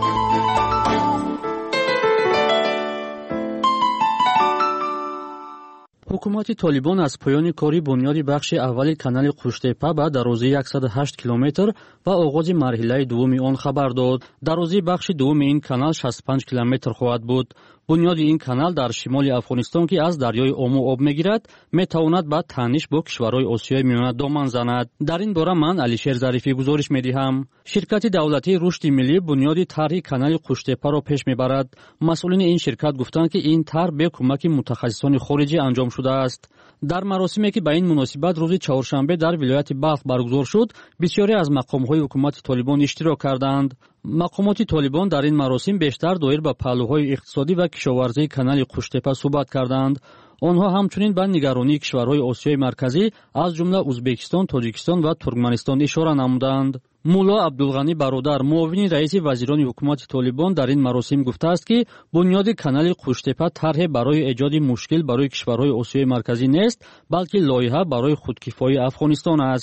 ҳукумати толибон аз поёни кори бунёди бахши аввали канали қуштепа ба дарозии صد و هشت километр ва оғози марҳилаи дуввуми он хабар дод. дарозии бахши дуввуми ин канал шасту панҷ километр хоҳад буд. бунёди ин канал дар шимоли Афғонистон ки аз дарёи Ому об мегирад, метавонад ба таъниш бо кишварҳои Осиёи Миёна доман занад. дар ин бора ман Алишер Зарифӣ гузориш медиҳам. ширкати давлатии рушди миллӣ бунёди тарҳи канали Қуштепаро пеш мебарад. масъулини ин ширкат гуфтанд ки ин тарҳ бе кӯмаки мутахассисони хориҷӣ анҷом шудааст. дар маросиме ки ба ин муносибат рӯзи чаҳоршанбе дар вилояти Балх баргузор шуд, бисёре аз мақомҳои ҳукумати Толибон иштирок карданд. мақомоти Толибон дар ин маросим бештар доир ба паҳлӯҳои иқтисодӣ ва кишоварзии канали Қуштепа суҳбат карданд. онҳо ҳамчунин ба нигаронии кишварҳои Осиёи марказӣ аз ҷумла Узбекистон, Тоҷикистон ва Туркманистон ишора намуданд. мулло Абдулғанӣ бародар, муовини раиси вазирони ҳукумати Толибон дар ин маросим гуфтааст ки бунёди канали Қуштепа тарҳе барои эҷоди мушкил барои кишварҳои Осиёи марказӣ нест, балки лоиҳа барои худкифоии Афғонистон аст.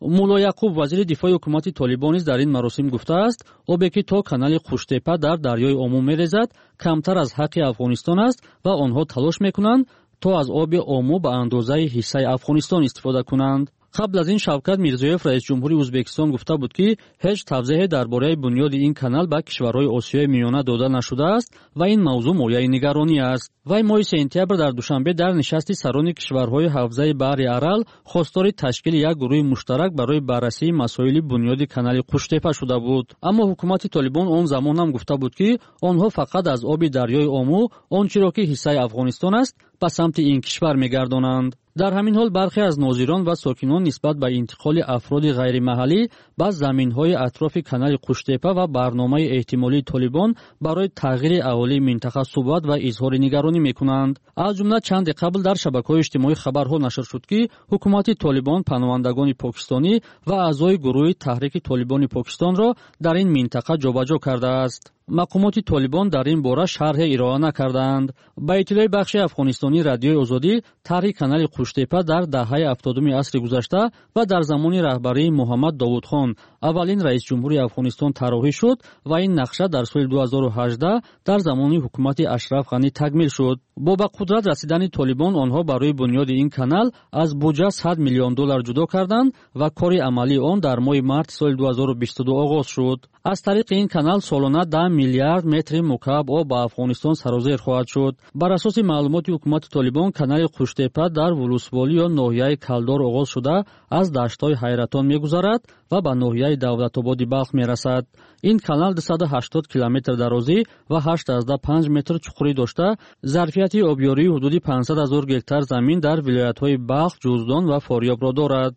мулло яқуб вазири дифои ҳукумати толибон низ дар ин маросим гуфтааст обе ки то канали хуштепа дар дарёи ому мерезад камтар аз ҳаққи афғонистон аст ва онҳо талош мекунанд то аз оби ому ба андозаи ҳиссаи афғонистон истифода кунанд. қабл аз ин Шавкат Мирзоев раисҷумҳури Ӯзбекистон гуфта буд ки ҳеҷ тавзеҳе дар бораи бунёди ин канал ба кишварҳои Осиёи Миёна дода нашудааст ва ин мавзӯъ мояи нигаронӣ аст. вай моҳи сентябр дар душанбе дар нишасти сарони кишварҳои ҳавзаи баҳри Арал хостори ташкили як гурӯҳи муштарак барои баррасии масоили бунёди канали Хуштепа шуда буд. аммо ҳукумати Толибон он замон ҳам гуфта буд ки онҳо фақат аз оби дарёи Ому ончиро ки ҳиссаи Афғонистон аст ба самти ин кишвар мегардонанд. дар ҳамин ҳол бархе аз нозирон ва сокинон нисбат ба интиқоли афроди ғайримаҳаллӣ ба заминҳои атрофи канали Хуштепа ва барномаи эҳтимолии Толибон барои тағйири аҳолии минтақа суҳбат ва изҳори нигаронӣ мекунанд. аз ҷумла чанде қабл дар шабакаҳои иҷтимоӣ хабарҳо нашр шуд ки ҳукумати Толибон паноҳандагони покистонӣ ва аъзои гурӯҳи таҳрики Толибони Покистонро дар ин минтақа ҷобаҷо кардааст. мақомоти Толибон дар ин бора шарҳе ироа накардаанд. ба иттилои бахши афғонистонии радиои озодӣ, тарҳи канали Хуштепа дардаҳаи ҳафтодуми асри гузашта ва дар замони раҳбарии Муҳаммад Довудхон, аввалин раисҷумҳури Афғонистон тарроҳӣ шуд ва ин нақша дар соли ду ҳазору ҳаждаҳ дар замони ҳукумати Ашраф Ғанӣ такмил шуд. бо ба қудрат расидани Толибон онҳо барои бунёди ин канал аз буҷа сад миллион доллар ҷудо карданд ва кори амалии он дар моҳи марти соли ду ҳазору бисту ду оғоз шуд. аз тариқи ин канал солона да миллиард метри мукааб об ба Афғонистон сарозер хоҳад шуд. бар асоси маълумоти ҳукумати Толибон, канали Хуштепа дар Вулусволӣ ё ноҳияи Калдор оғоз шуда аз даштҳои Ҳайратон мегузарад ва ба ноҳияи Давлатободи Балх мерасад. ин канал дусаду ҳаштод километр дарозӣ ва ҳаштода панҷ метр чуқурӣ дошта, зарфияти обёрии ҳудуди панҷсад ҳазор гектар замин дар вилоятҳои Балх, Ҷуздон ва Форёбро дорад.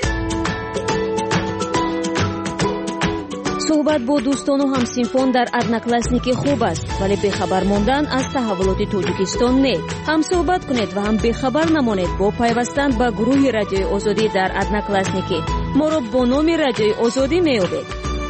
суҳбат бо дӯстону ҳамсинфон дар одноклассники хуб аст, вале бехабар мондан аз таҳаввулоти Тоҷикистон не. ҳам суҳбат кунед ва ҳам бехабар намонед бо пайвастан ба гурӯҳи Радиои Озодӣ дар одноклассники. моро бо номи Радиои Озодӣ меёбед.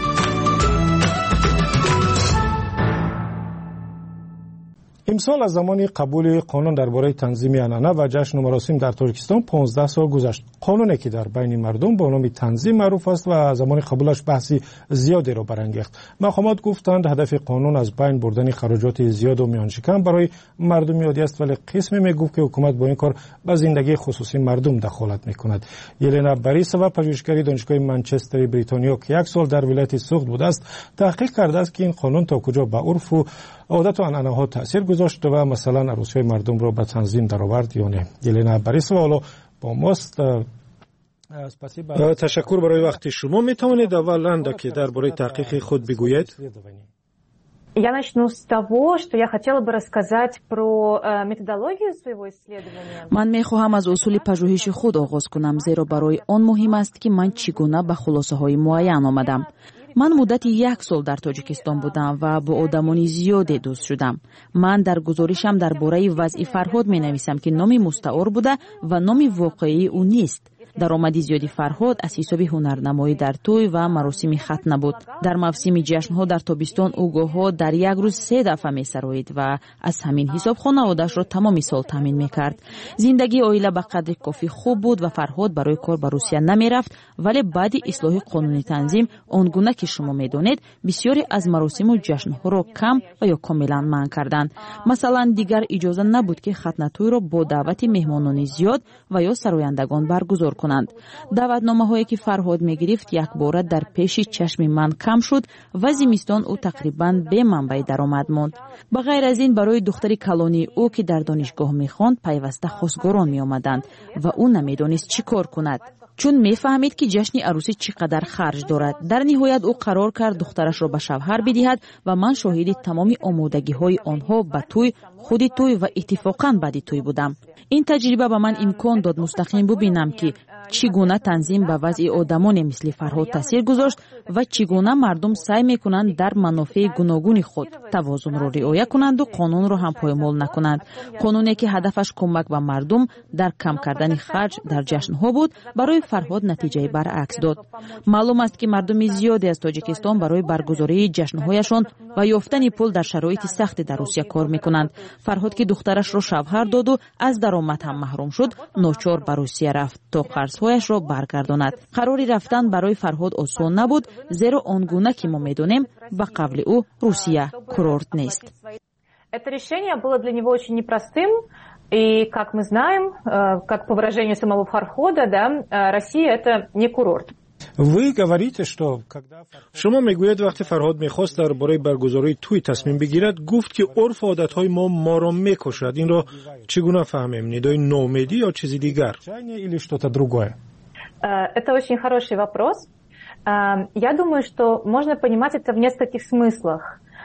имсол аз замони қабули қонун дар бораи танзими анъана ва ҷашну маросим дар Тоҷикистон понздаҳ сол гузашт. қонуне ки дар байни мардум бо номи танзим маъруф аст ва замони қабулаш баҳси зиёдеро барангехт. мақомот гуфтанд ҳадафи қонун аз байн бурдани хароҷоти зиёду миёншикам барои мардуми оддӣ аст, вале қисме мегуфт ки ҳукумат бо ин кор ба зиндагии хусусии мардум дахолат мекунад. елена Борисова, пажӯҳишгари донишгоҳи Манчестери Бритониё, ки як сол дар вилояти Суғд будааст, таҳқиқ кардааст ки ин қонун то куҷо ба урфу одату анъанаҳо таъсир гузошт ва масалан арӯсиҳои мардумро ба танзим даровард ё не. елена Борисова ҳоло бо мост. ташаккур барои вақти шумо. метавонед аввал андаке дар бораи таҳқиқи худ бигӯед? Я начну с того, что я хотела бы рассказать про э, методологию своего исследования. Ман мехоҳам аз усули пажӯҳиши худ оғоз кунам, зеро барои он муҳим аст ки ман чӣ гуна ба хулосаҳои муайян омадам. ман муддати як сол дар Тоҷикистон будам ва бо одамони зиёде дӯст шудам. ман дар гузоришам дар бораи вазъи Фарҳод менависам ки номи мустаъор буда ва номи воқеии ӯ нест. даромади зиёди Фарҳод аз ҳисоби ҳунарнамоӣ дар тӯй ва маросими хатна буд. дар мавсими ҷашнҳо дар тобистон ӯ гоҳҳо дар як рӯз се дафъа месароид ва аз ҳамин ҳисоб хонаводаашро тамоми сол таъмин мекард. зиндагии оила ба қадри кофӣ хуб буд ва Фарҳод барои кор ба Русия намерафт, вале баъди ислоҳи қонуни танзим он гуна ки шумо медонед, бисёре аз маросиму ҷашнҳоро кам ва ё комилан манъ карданд. масалан, дигар иҷоза набуд ки хатнатӯйро бо даъвати меҳмонони зиёд ва ё сарояндагон баргузор кунанд. даъватномаҳое ки Фарҳод мегирифт якбора дар пеши чашми ман кам шуд ва зимистон ӯ тақрибан бе манбаи даромад монд. ба ғайр аз ин барои духтари калонии ӯ ки дар донишгоҳ мехонд пайваста хосгорон меомаданд ва ӯ намедонист чӣ кор кунад, чун мефаҳмид ки ҷашни арӯсӣ чӣ қадар харҷ дорад. дар ниҳоят ӯ қарор кард духтарашро ба шавҳар бидиҳад ва ман шоҳиди тамоми омодагиҳои онҳо ба тӯй, худи тӯй ва иттифоқан баъди тӯй будам. ин таҷриба ба ман имкон дод мустақим бубинам ки чӣ гуна танзим ба вазъи одамоне мисли Фарҳод таъсир гузошт ва чӣ гуна мардум сай мекунанд дар манофеи гуногуни худ тавозунро риоя кунанду қонунро ҳам поймол накунанд. қонуне ки ҳадафаш кӯмак ба мардум дар кам кардани харҷ дар ҷашнҳо буд, барои Фарҳод натиҷаи баръакс дод. маълум аст ки мардуми зиёде аз Тоҷикистон барои баргузории ҷашнҳояшон ва ёфтани пул дар шароити сахте дар Русия кор мекунанд. Фарҳод ки духтарашро шавҳар доду аз даромад ҳам маҳрум шуд, ночор ба Русия рафт то қарз دستهایش را برگرداند. قراری رفتن برای فرهاد آسان نبود، زیرا آنگونه که ما می‌دانیم به قول او روسیه کورورت نیست. Это решение было для него очень непростым, и, как мы знаем, как по выражению самого Фархода, да, Россия – это не курорт. شما میگوید وقتی فرهاد میخواست درباره برگزاری توی تصمیم بگیرد گفت که عرف و عادتهای ما ما را میکشد. این را چگونه فهمیم؟ ندای نومیدی یا چیزی دیگر؟ Это очень хороший вопрос. Я думаю, что можно понимать это в нескольких смыслах.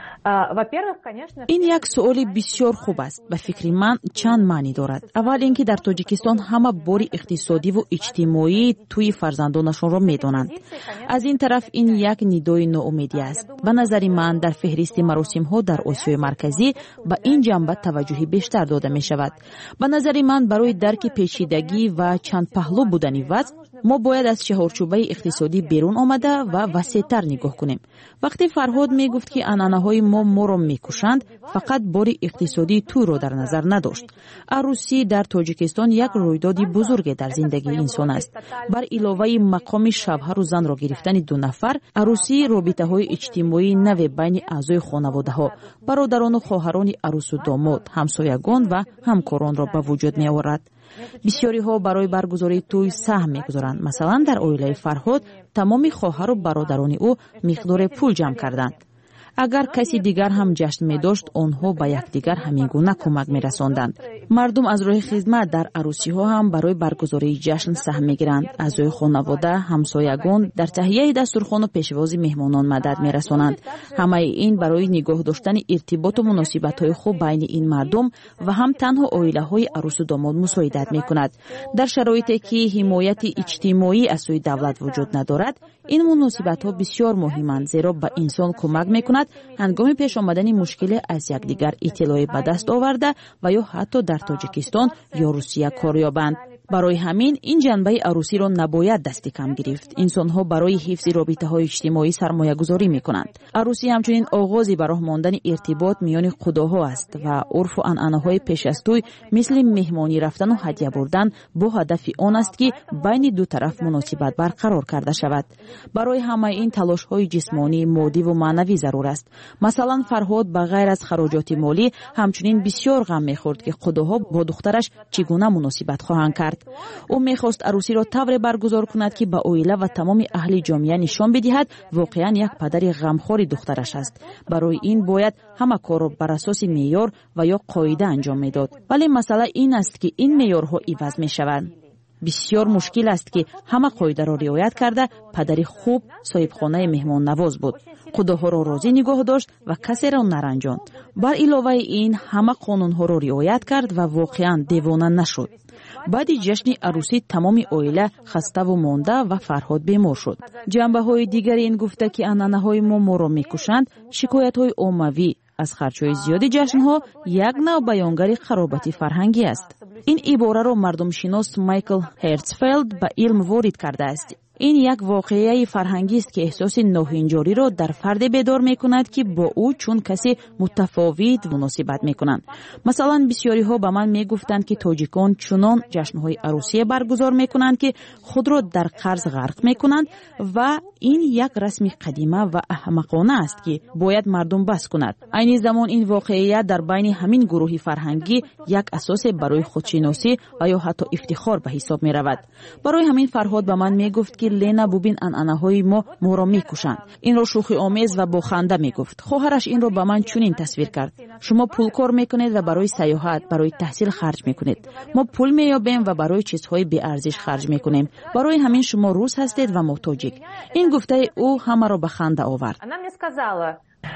این یک سؤال بسیار خوب است. به فکر من چند معنی دارد. اول اینکه در تاجیکستان همه باری اقتصادی و اجتماعی توی فرزندانشان را میدانند. از این طرف این یک ندای ناامیدی است. به نظر من در فهرست مراسم ها در آسیای مرکزی به این جنبه توجه بیشتر داده می شود. به نظر من برای درک پیچیدگی و چند پهلو بودن وضع ما باید از چهارچوبه اقتصادی بیرون آمده و وسیع‌تر نگاه کنیم. وقتی فرهاد می گفت که عنعنه‌های ما ما را میکشند، فقط باری اقتصادی تو را در نظر نداشت. عروسی در تاجیکستان یک رویداد بزرگ در زندگی انسان است. بر علاوه مقام شوهر و زن را گرفتن دو نفر، عروسی رابطه‌های اجتماعی نو بین اعضای خانواده‌ها، برادران و خواهران عروس و داماد، همسایگان و همکاران را به وجود می آورد. بسیاری ها برای برگزاری توی سهم میگذارند. مثلا در عائله فرهاد تمام خواهر و برادران او مقدار پول جمع کردند. اگر کسی دیگر هم جشن می داشت، آنها به یکدیگر همین گونه کمک می رساندند. مردم از راه خدمت در عروسی ها هم برای برگزاری جشن سهم می گیرند. اعضای خانواده، همسایگان در تهیه دسترخوان و پیشواز مهمانان مدد می رسانند. همه این برای نگاه داشتن ارتباط و مناسبت های خوب بین این مردم و هم تنها عائله های عروس و داماد مساعدت می کند. در شرایطی که حمایت اجتماعی از سوی دولت وجود ندارد، این مناسبت ها بسیار مهمند، زیرا به انسان کمک می کند هنگام پیش آمدن مشکل از یکدیگر اطلاع به دست آورده و یا حتی در تاجیکستان یا روسیه کار یابند. برای همین این جنبه عروسی را نباید دست کم گرفت. انسان‌ها برای حفظ رابطه‌های اجتماعی سرمایه‌گذاری می‌کنند. عروسی همچنین آغازی به راه ماندن ارتباط میان خداها است و عرف و عنعنه‌های پیش از توی مثل مهمانی رفتن و هدیه بردن با هدف آن است که بین دو طرف مناسبت برقرار کرده شود. برای همه این تلاش‌های جسمانی، مادی و معنوی ضرور است. مثلا فرهاد به غیر از خراجات مالی همچنین بسیار غم می‌خورد که خداها با دخترش چگونه مناسبت خواهند کرد. او میخواست عروسی را طوری برگزار کند که به عائله و تمام اهل جامعه نشان بدهد واقعا یک پدر غمخوار دخترش است. برای این باید همه کار را بر اساس معیار و یا قاعده انجام میداد. ولی مسئله این است که این معیارها عوض میشوند. بسیار مشکل است که همه قاعده را رعایت کرده پدری خوب صاحب خانه مهمان نواز بود. خداها را راضی نگاه داشت و کسی را نرنجاند. بر علاوه این همه قانونها را رعایت کرد و واقعا دیوانه نشد. بعد جشن عروسی تمام عائله خسته و مانده و فرهاد بیمار شد. جنبه های دیگر این گفته که عنعنه های ما ما را میکشند، شکایت های عمومی از خرچهای زیاد جشن ها یک نوع بیانگر خرابت فرهنگی است. این عباره را مردم شناس مایکل هرتزفلد به علم وارد کرده است. این یک واقعه فرهنگی است که احساس ناهنجاری را در فرد بیدار می کند که با او چون کسی متفاوت مناسبت می کنند. مثلا بسیاری ها به من می گفتند که تاجیکان چنان جشنهای عروسی برگزار می کنند که خود را در قرض غرق می کنند و این یک رسم قدیمه و احمقانه است که باید مردم بس کند. عین زمان این واقعه در بین همین گروه فرهنگی یک اساس برای خودشناسی و یا حتی افتخار به حساب می رود. برای همین فرهاد به من می گفت که لینا ببین عنعنه‌های ما ما را میکشند. این را شوخی آمیز و با خنده میگفت. خواهرش این را به من چنین تصویر کرد: شما پول کار میکنید و برای سیاحت، برای تحصیل خرج میکنید. ما پول مییابیم و برای چیزهای بی ارزش خرج میکنیم. برای همین شما روس هستید و ما تاجیک. این گفته او همه را به خنده آورد. Она мне сказала,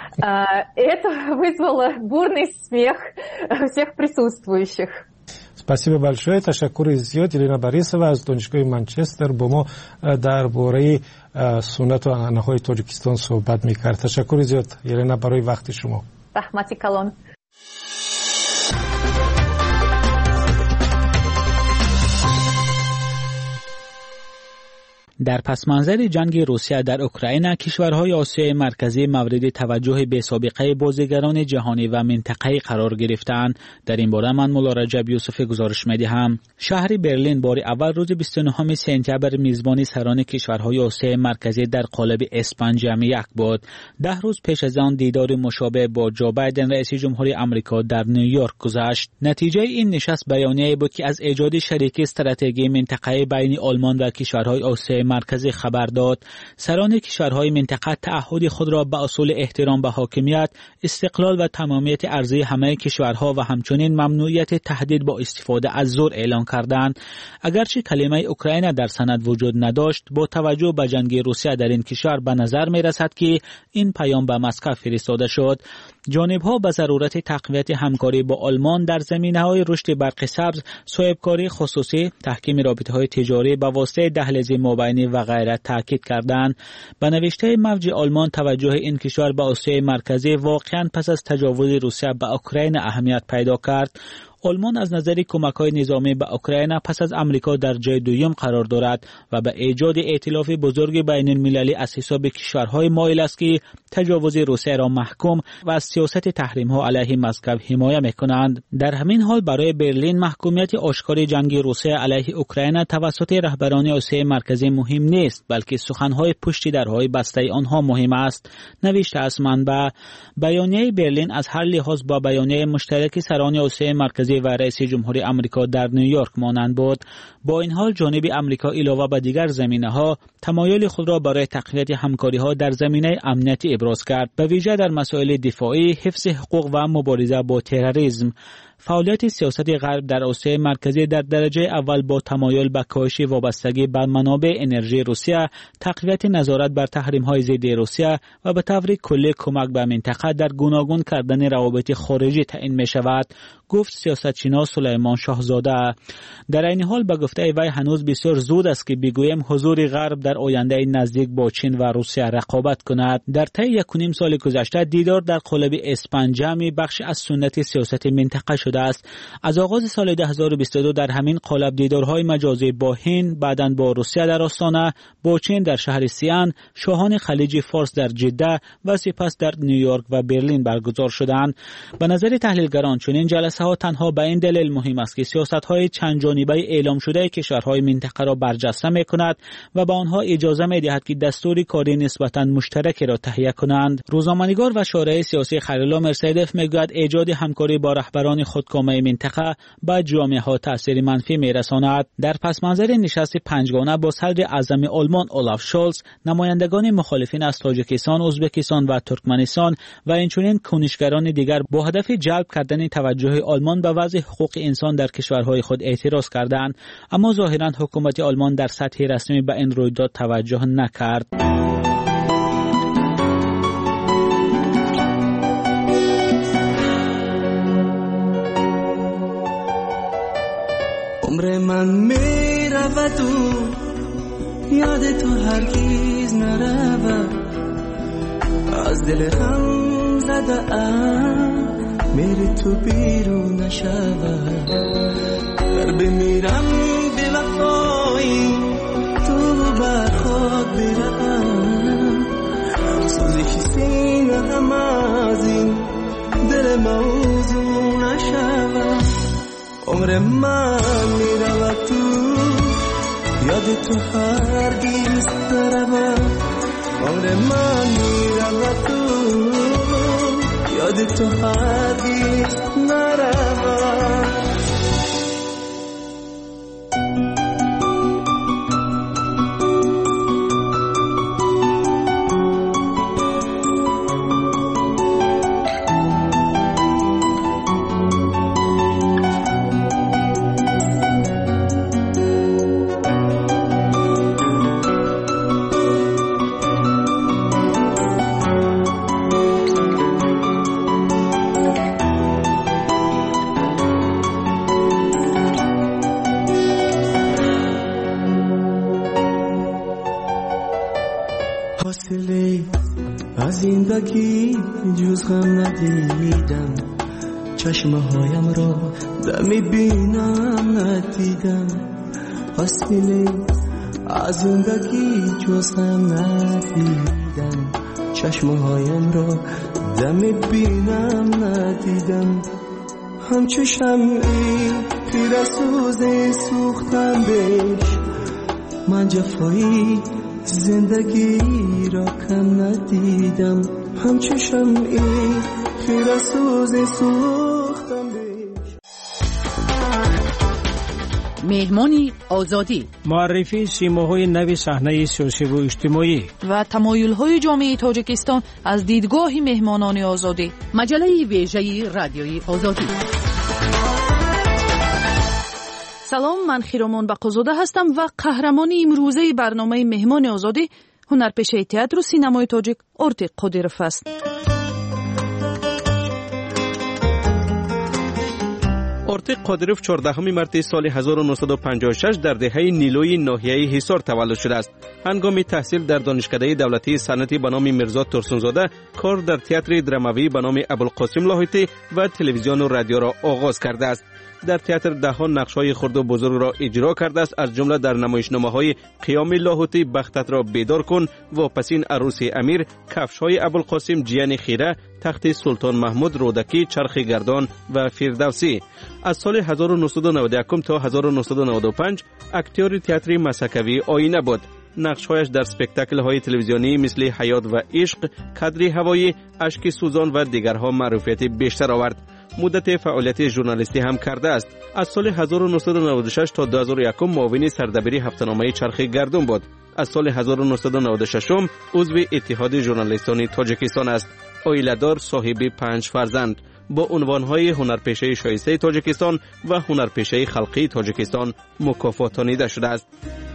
это вызвало бурный смех всех присутствующих. спасибо большое. تشکر زیاد. یلینا باریسова از دانشگاه منچستر با ما درباره سنت و عنعنه‌های تاجیکستان صحبت می‌کرد. تشکر زیاد یلینا برای وقت شما. رحمتی کلان. در پس منظر جنگ روسیه در اوکراین، کشورهای آسیای مرکزی مورد توجه بی‌سابقه بازیگران جهانی و منطقه‌ای قرار گرفتند. در این باره من مولا رجب یوسف گزارش می‌دهم. شهر برلین بار اول روز بیست و نهم سپتامبر میزبانی سران کشورهای آسیای مرکزی در قالب اسپان جمع یک بود. ده روز پیش از آن دیدار مشابه با جو بایدن رئیس جمهوری آمریکا در نیویورک گذشت. نتیجه این نشست بیانیه‌ای بود که از ایجاد شریکی استراتژی منطقه‌ای بین آلمان و کشورهای آسیای مرکزی خبر داد. سران کشورهای منطقه تعهد خود را به اصول احترام به حاکمیت، استقلال و تمامیت ارضی همه کشورها و همچنین ممنوعیت تهدید با استفاده از زور اعلان کردند. اگرچه کلمه اوکراین در سند وجود نداشت، با توجه به جنگ روسیه در این کشور به نظر می رسد که این پیام به مسکو فرستاده شد. جانب‌ها به ضرورت تقویت همکاری با آلمان در زمینه‌های رشد برق سبز، صاحبکاری خصوصی، تحکیم رابطه‌های تجاری به واسطه دهلیز مابینی و غیره تاکید کردند. به نوشته موج آلمان، توجه این کشور به آسیای مرکزی واقعاً پس از تجاوز روسیه به اوکراین اهمیت پیدا کرد. آلمان از نظر کمک‌های نظامی به اوکراین پس از امریکا در جای دوم قرار دارد و به ایجاد ائتلاف بزرگ بین المللی از حساب کشورهای مایل است که تجاوز روسیه را محکوم و از سیاست تحریم‌ها علیه مسکو حمایت می‌کنند. در همین حال برای برلین محکومیت آشکار جنگ روسیه علیه اوکراین توسط رهبران آسیای مرکزی مهم نیست، بلکه سخن‌های پشت درهای بسته آنها مهم است. نوشته است منبع. بیانیه برلین از هر لحاظ با بیانیه مشترک سران آسیای مرکزی و رئیس جمهوری آمریکا در نیویورک مانند بود. با این حال جانب آمریکا علاوه بر دیگر زمینه‌ها تمایل خود را برای تقویت همکاری‌ها در زمینه امنیتی ابراز کرد، به ویژه در مسائل دفاعی، حفظ حقوق و مبارزه با تروریسم. فعالیت سیاست غرب در آسیای مرکزی در درجه اول با تمایل به کاهش وابستگی به منابع انرژی روسیه، تقویت نظارت بر تحریم‌های ضد روسیه و به طور کلی کمک به منطقه در گوناگون کردن روابط خارجی تعیین می‌شود، گفت سیاستشناس سلیمان شاهزاده. در این حال به گفته وی هنوز بسیار زود است که بگوییم حضور غرب در آینده نزدیک با چین و روسیه رقابت کند. در طی یک و نیم سال گذشته دیدار در قالب اسپان جمع بخش از سنت سیاست منطقه شده است. از آغاز سال دو هزار و بیست و دو در همین قالب دیدارهای مجازی با هند، بعداً با روسیه در آستانه، با چین در شهر سیان، شاهان خلیج فارس در جده و سپس در نیویورک و برلین برگزار شدند. به نظر تحلیلگران چنین جلسه ها تنها به این دلیل مهم است که سیاست‌های چند جانبه اعلام شده کشورهای منطقه را برجسته می‌کند و به آنها اجازه می‌دهد که دستور کاری نسبتاً مشترک را تهیه کنند. روزنامه‌نگار و شارح سیاسی خلیلا مرسیدف می‌گوید ایجاد همکاری با رهبران خودکامه منطقه به جامعه‌ها تأثیر منفی می‌رساند. در پس منظر نشست پنجگانه با صدر اعظم آلمان اولاف شولز، نمایندگان مخالفین از تاجیکستان، ازبکستان و ترکمنستان و اینچنین کنشگران دیگر با هدف جلب کردن توجه آلمان به وضع حقوق انسان در کشورهای خود اعتراض کردند، اما ظاهراً حکومت آلمان در سطح رسمی به این رویداد توجه نکرد. عمر من می رود و یاد تو هرگیز نرود، از دل غم زده ام میری تو بیرون نشود، در بمیرم به وفایی تو بر خود برم، سوزش سینه هم از این دل موضوع نشود. عمر من میرود تو یاد تو هرگیز نرود، عمر من میرود تو یاد تو هرگیز نرود. از زندگی جز غم ندیدم، چشمه هایم را دمی بینم ندیدم، حاصله از زندگی جز غم ندیدم چشمهایم را دم بینم ندیدم همچو شمعی خیره سوزی سوختم بهش من جفایی زندگی را کم ندیدم همچو شمعی خیره سوزی سوختم بهش. مهمانی آزادی، معرفی سیماهای نو صحنه سیاسی و اجتماعی و تمایل‌های جامعه تاجیکستان از دیدگاه مهمانان آزادی. مجله ویژه رادیوی آزادی. سلام، من خیرامان بقازاده هستم و قهرمان امروزه برنامه مهمان آزادی هنرپیشه تئاتر و سینمای تاجیک ارتیق قادیروف است. ارتیق قادیروف چهاردهم مارس سال هزار و نهصد و پنجاه و شش در دهه نیلوی ناحیه حصار تولد شده است. هنگام تحصیل در دانشکده دولتی صنعتی به نام میرزا ترسونزاده کار در تئاتر دراموی به نام ابوالقاسم لاهوتی و تلویزیون و رادیو را آغاز کرده است. در تئاتر دهان نقش‌های خرد و بزرگ را اجرا کرده است، از جمله در نمایشنامه‌های قیام لاهوتی، بختت را بیدار کن، واپسین عروس امیر، کفش‌های ابوالقاسم، جیان خیره، تخت سلطان محمود، رودکی، چرخ گردان و فردوسی. از سال هزار و نهصد و نود و یک تا هزار و نهصد و نود و پنج اکتور تئاتر مسکوی آینه بود. نقش‌هایش در اسپکتاکل‌های تلویزیونی مثل حیات و عشق، کادری هوایی، اشک سوزان و دیگرها معروفیت بیشتر آورد. مدت فعالیت ژورنالیستی هم کرده است. از سال هزار و نهصد و نود و شش تا دو هزار و یک معاون سردبیر هفته‌نامه چرخ گردون بود. از سال هزار و نهصد و نود و شش عضو اتحاد ژورنالیستان تاجیکستان است. عائله‌دار، صاحب پنج فرزند، با عنوان‌های هنرپیشه شایسته تاجیکستان و هنرپیشه خلقی تاجیکستان مکافاتانیده شده است.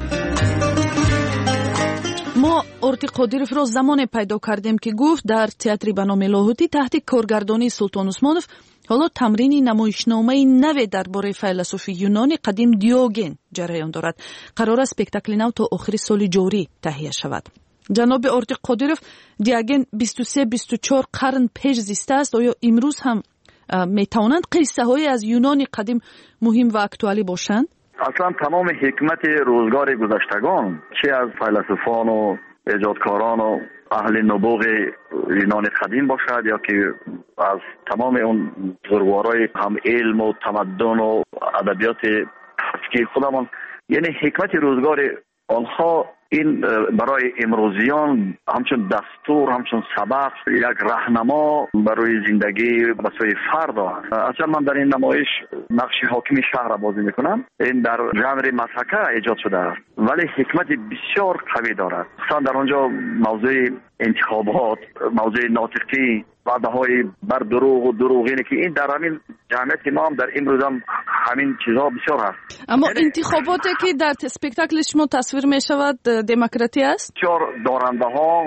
ما ارتیق قادیروف را زمان پیدا کردیم که گفت در تئاتر به نام لاهوتی تحت کارگردانی سلطان عثمانوف حالا تمرین نمایشنامه نو درباره فیلسوف یونانی قدیم دیوگن جریان دارد. قرار است اسپکتاکل نو تا آخر سال جاری تهیه شود. جناب ارتیق قادیروف، دیوگن بیست و سه بیست و چهار قرن پیش زیسته است. آیا امروز هم می توانند قصه های از یونان قدیم مهم و اکتوالی باشند؟ اصلا تمام حکمت روزگار گذشتگان، چه از فیلسوفان و ایجادکاران و اهل نبوغ یونان قدیم باشد یا که از تمام اون بزرگوارای هم علم و تمدن و ادبیات که خودمان، یعنی حکمت روزگار آنها این برای امروزیان همچون دستور، همچون سبق، یک راهنما برای زندگی برای فرد است. اصلا من در این نمایش نقش حاکم شهر را بازی میکنم. این در ژانر مسخره ایجاد شده است ولی حکمت بسیار قوی دارد. مثلا در آنجا موضوع انتخابات، موضوع ناطقی، وعده های بر دروغ و دروغینه که این در همین جمعیت ما هم در امروز هم همین چیزها بسیار هست. اما انتخاباتی که در اسپکتاکل شما تصویر می شود دموکراتی است؟ بسیار دارنده ها،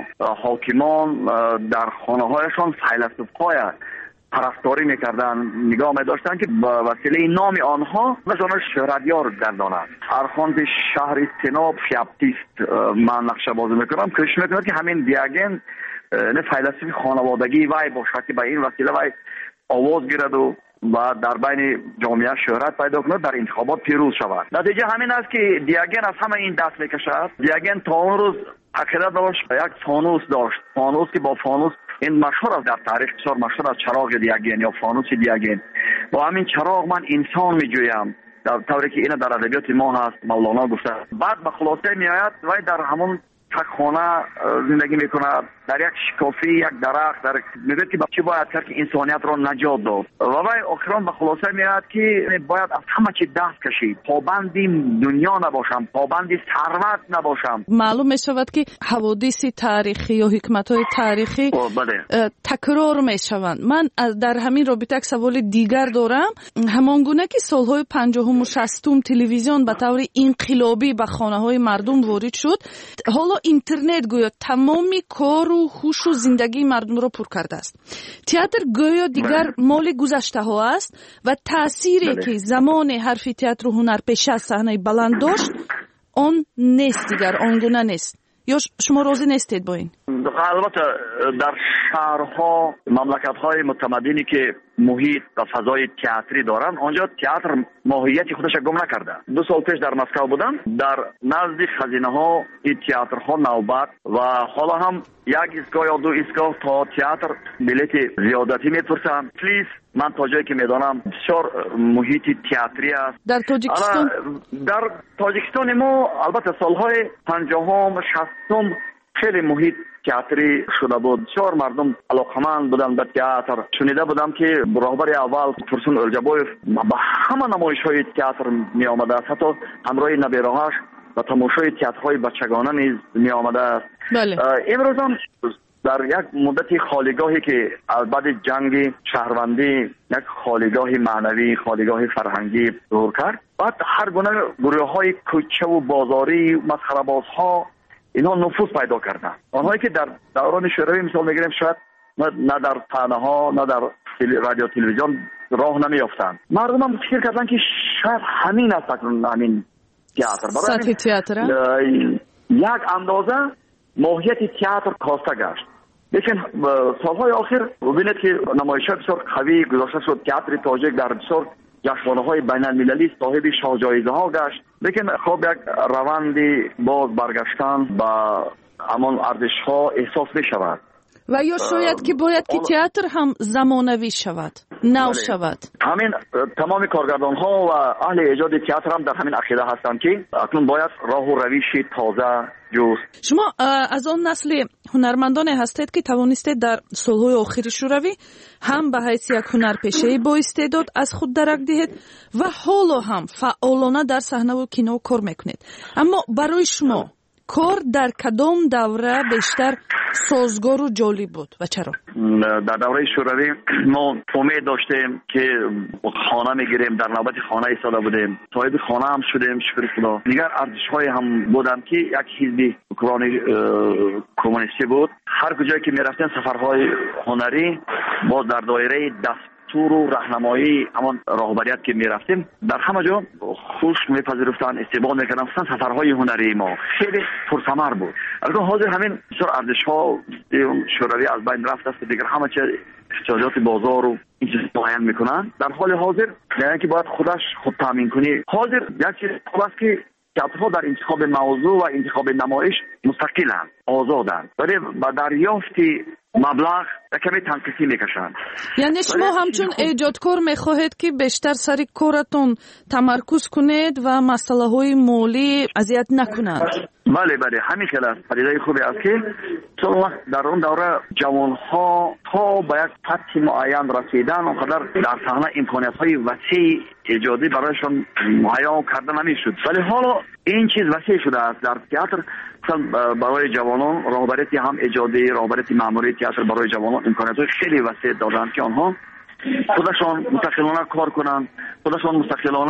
حاکمان در خانه هایشان فیلسوف‌های پرستاری میکردن، نگاه می‌داشتن که با وسیله نام آنها مثلا شهرتیار گردانند. ارخاند شهر سناب فیاپتیست من نقشه بازی میکنم که کش میکنم که همین دیوگن نه فیلسوف خانوادگی وای باشد که به این وسیله وای آواز گیرد و و در بین جامعه شهرت پیدا کند، در انتخابات پیروز شود. نتیجه همین است که دیوگن از همه این دست میکشد. دیوگن تا اون روز عقیده داشت یک فانوس داشت، فانوس که با فانوس این مشهور است، در تاریخ بسیار مشهور است، چراغ دیوگن یا فانوس دیوگن. با همین چراغ من انسان میجویم، در طوری که این در ادبیات ما هست، مولانا گفته. بعد به خلاصه میآید و در همون تک خانه زندگی میکنه، در یک شکافی، یک درخت، در میگه که چی باید کرد که انسانیت را نجات داد. و وای آخران به خلاصه میاد که باید از همه چی دست کشید، پابندی دنیا نباشم، پابندی ثروت نباشم. معلوم میشود که حوادث تاریخی یا حکمت‌های تاریخی تکرار میشوند. من در همین رابطه یک سوال دیگر دارم. همانگونه که سالهای پنجاهم و شصتم تلویزیون به طور انقلابی به خانه‌های مردم وارد شد، حالا اینترنت گویا تمامی کار و هوش و زندگی مردم را پر کرده است. تئاتر گویا دیگر مال گذشته ها است و تأثیری بله. که زمان حرفی تئاتر و هنرپیشه از صحنه بلند داشت آن نیست، دیگر آنگونه نیست. یا شما راضی نیستید با این؟ البته در شهرها مملکت‌های متمدنی که محیط و فضای تئاتری دارن آنجا تئاتر ماهیت خودش گم نکرده. دو سال پیش در مسکو بودم، در نزد خزینه‌ها این تئاترها نوبت و حالا هم یک ایستگاه یا دو ایستگاه تا تئاتر بلیت زیادتی میپرسن. پلیس من تا جایی که میدانم بسیار محیط تئاتری است. در تاجیکستان در تاجیکستان ما البته سالهای پنجاهم شصتم خیلی محیط تئاتری شده بود. بسیار مردم علاقمند بودن به تئاتر. شنیده بودم که راهبر اول فرسون الجبویف به همه نمایش‌های تئاتر می آمده است، حتی همراه نبیره‌هاش و تماشای تئاترهای بچگانه نیز می آمده است. بله. امروز هم در یک مدت خالیگاهی که از بعد جنگ شهروندی یک خالیگاه معنوی، خالیگاه فرهنگی ظهور کرد، بعد هر گونه گروه‌های کوچه و بازاری، مسخره‌بازها اینها نفوذ پیدا کردن. آنهایی که در دوران شوروی مثال میگیریم شاید نه در صحنه ها نه در رادیو تلویزیون راه نمیافتند. مردم هم فکر کردن که شاید همین است همین تئاتر. سطح تئاتر یک اندازه ماهیت تئاتر کاسته گشت. لیکن سالهای آخر ببینید که نمایش‌ها بسیار قوی گذاشته شد. تئاتر تاجیک در بسیار جشنواره‌های بین‌المللی صاحب شاهجایزه‌ها گشت. لیکن خب یک روندی باز برگشتن با همان ارزش‌ها احساس می‌شود. و یا شاید که باید که تئاتر هم زمانوی شود، نو شود. همین تمام کارگردان‌ها و اهل ایجاد تئاتر هم در همین عقیده هستند که اکنون باید راه و روش تازه جست. شما از آن نسل هنرمندان هستید که توانستید در سالهای آخر شوروی هم به حیث یک هنرپیشه با استعداد از خود درک دهید و حالا هم فعالانه در صحنه و کینو کار میکنید. اما برای شما کار در کدام دوره بیشتر سازگار و جالب بود و چرا؟ در دوره شوروی ما امید داشتیم که خانه میگیریم، در نوبت خانه ایستاده بودیم، صاحب خانه هم شدیم شکر خدا. دیگر ارزش‌های هم بودن که یک حزب حکمرانی کمونیستی بود. هر کجایی که میرفتیم سفرهای هنری باز در دایره دست تور و راهنمایی همان راهبریت که میرفتیم در همه جا خوش میپذیرفتن، استقبال میکردن. سفرهای هنری ما خیلی پرثمر بود. البته حاضر همین بسیار ارزش‌ها شوروی از بین رفت است. دیگر همه چیز احتیاجات بازار و این چیز معین میکنن. در حال حاضر یعنی که باید خودش خود تامین کنی. حاضر یک چیز است که تئاترها در انتخاب موضوع و انتخاب نمایش مستقلند، آزادند، ولی با دریافت مبلغ کمی تنقیصی میکشند. یعنی شما همچون ایجادکار میخواهید که بیشتر سر کارتون تمرکز کنید و مسئله های مالی اذیت نکنند. بله بله همین خیلی است. پدیده خوبی است که چون وقت در اون دوره جوانها تا به یک سطح معین رسیدن اونقدر در صحنه امکانیت های وسیع ایجادی برایشان مهیا کرده نمیشد، ولی حالا این چیز وسیع شده است. در تئاتر مثلا برای جوانان راهبریتی هم ایجادی، راهبریتی مأموری تئاتر برای جوانان امکانیت خیلی وسیع دادند که آنها خودشان مستقلانه کار کنند، خودشان مستقلانه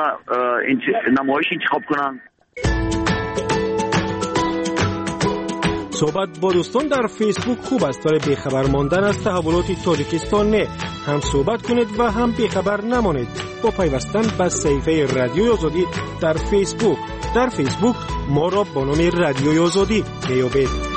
نمایش انتخاب کنند. صحبت با دوستان در فیسبوک خوب است، ولی بیخبر ماندن از تحولات تاجیکستان نه. هم صحبت کنید و هم بیخبر نمانید با پیوستن به صفحه رادیوی آزادی در فیسبوک. در فیسبوک ما را با نام رادیوی آزادی میابید.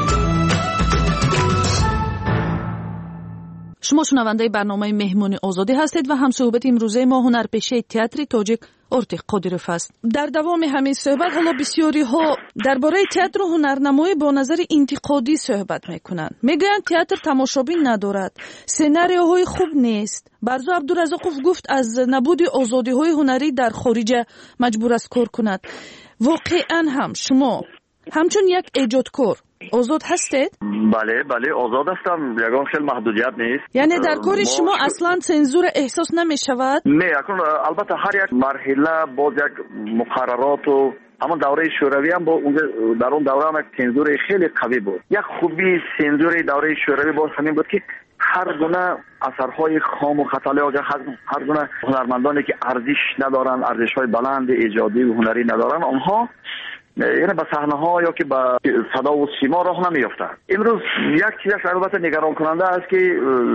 شما شنونده برنامه مهمانی آزادی هستید و هم صحبت امروزه ما هنرپیشه تئاتر تاجیک ارتق قادیروف است. در دوام همین صحبت حالا بسیاری ها درباره تئاتر و هنرنمایی با نظر انتقادی صحبت میکنند. میگویند تئاتر تماشابین ندارد، سناریوهای خوب نیست. برزو عبدالرزاقوف گفت از نبود آزادی های هنری در خارج مجبور است کار کند. واقعا هم شما همچون یک ایجادکار آزاد هستید؟ بله بله آزاد هستم. یگان خیلی محدودیت نیست. یعنی در کار شما اصلا سنزور احساس نمی شود؟ نه اکنون البته هر یک مرحله باز یک مقررات و اما دوره شوروی هم با در اون دوره هم یک سنزور خیلی قوی بود. یک خوبی سنزور دوره شوروی باز همین بود که هر گونه اثرهای خام و خطاله و هر گونه هنرمندانی که ارزش ندارن، ارزش‌های بلند ایجادی و هنری ندارن، آنها یعنی به صحنه ها یا که به صدا و سیما راه نمیافتند. امروز یک چیزش البته نگران کننده است که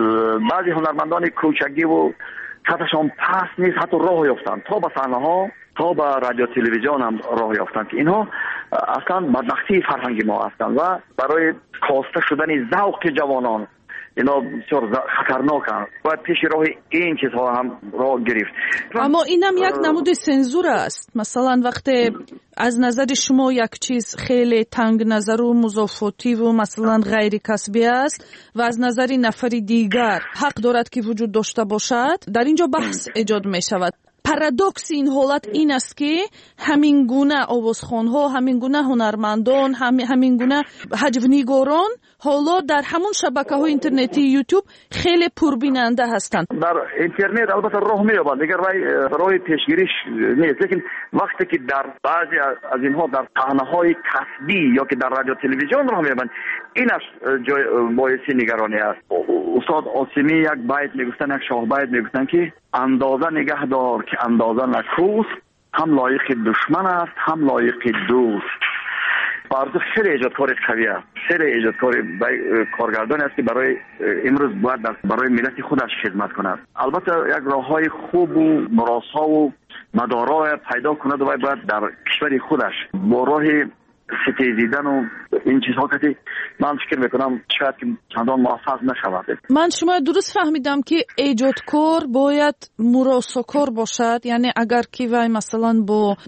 بعضی هنرمندان کوچگی و سطحشان پست نیست حتی راه یافتند تا به صحنه ها تا به رادیو تلویزیون هم راه یافتند که اینها اصلا بدبختی فرهنگی ما هستند و برای کاسته شدن ذوق جوانان اینا بسیار خطرناکند. باید پیش راه این چیزها هم راه گرفت. اما اینم یک نمود سنزور است. مثلا وقتی از نظر شما یک چیز خیلی تنگ نظر و مضافاتی و مثلا غیر کسبی است و از نظر نفری دیگر حق دارد که وجود داشته باشد، در اینجا بحث ایجاد می شود. پارادوکس این حالت این است که همین گونه آوازخوان‌ها، همین گونه هنرمندان، همین گونه هجونیگاران حالا در همون شبکه‌های اینترنتی یوتیوب خیلی پربیننده هستند. در اینترنت البته راه می‌یابند، دیگر راه پیشگیریش نیست، لیکن وقتی که در بعضی از اینها در صحنه‌های کسبی یا که در رادیو تلویزیون راه می‌یابند، اینش جای باعث نگرانی است. استاد عاصمی یک بیت میگفتن، یک شاه بیت میگفتن که اندازه نگه دار که اندازه نکوست، هم لایق دشمن است هم لایق دوست. برای خیلی ایجادکار قوی است، خیلی ایجادکار کارگردانی است که برای امروز باید برای ملت خودش خدمت کند. البته یک راههای خوب و مراسا و مدارا پیدا کند و باید در کشور خودش با راه ستیزیدن و این چیزها که من فکر میکنم شاید که چندان موفق نشود. من شما درست فهمیدم که ایجادکار باید مراساکار باشد، یعنی اگر که وای مثلا با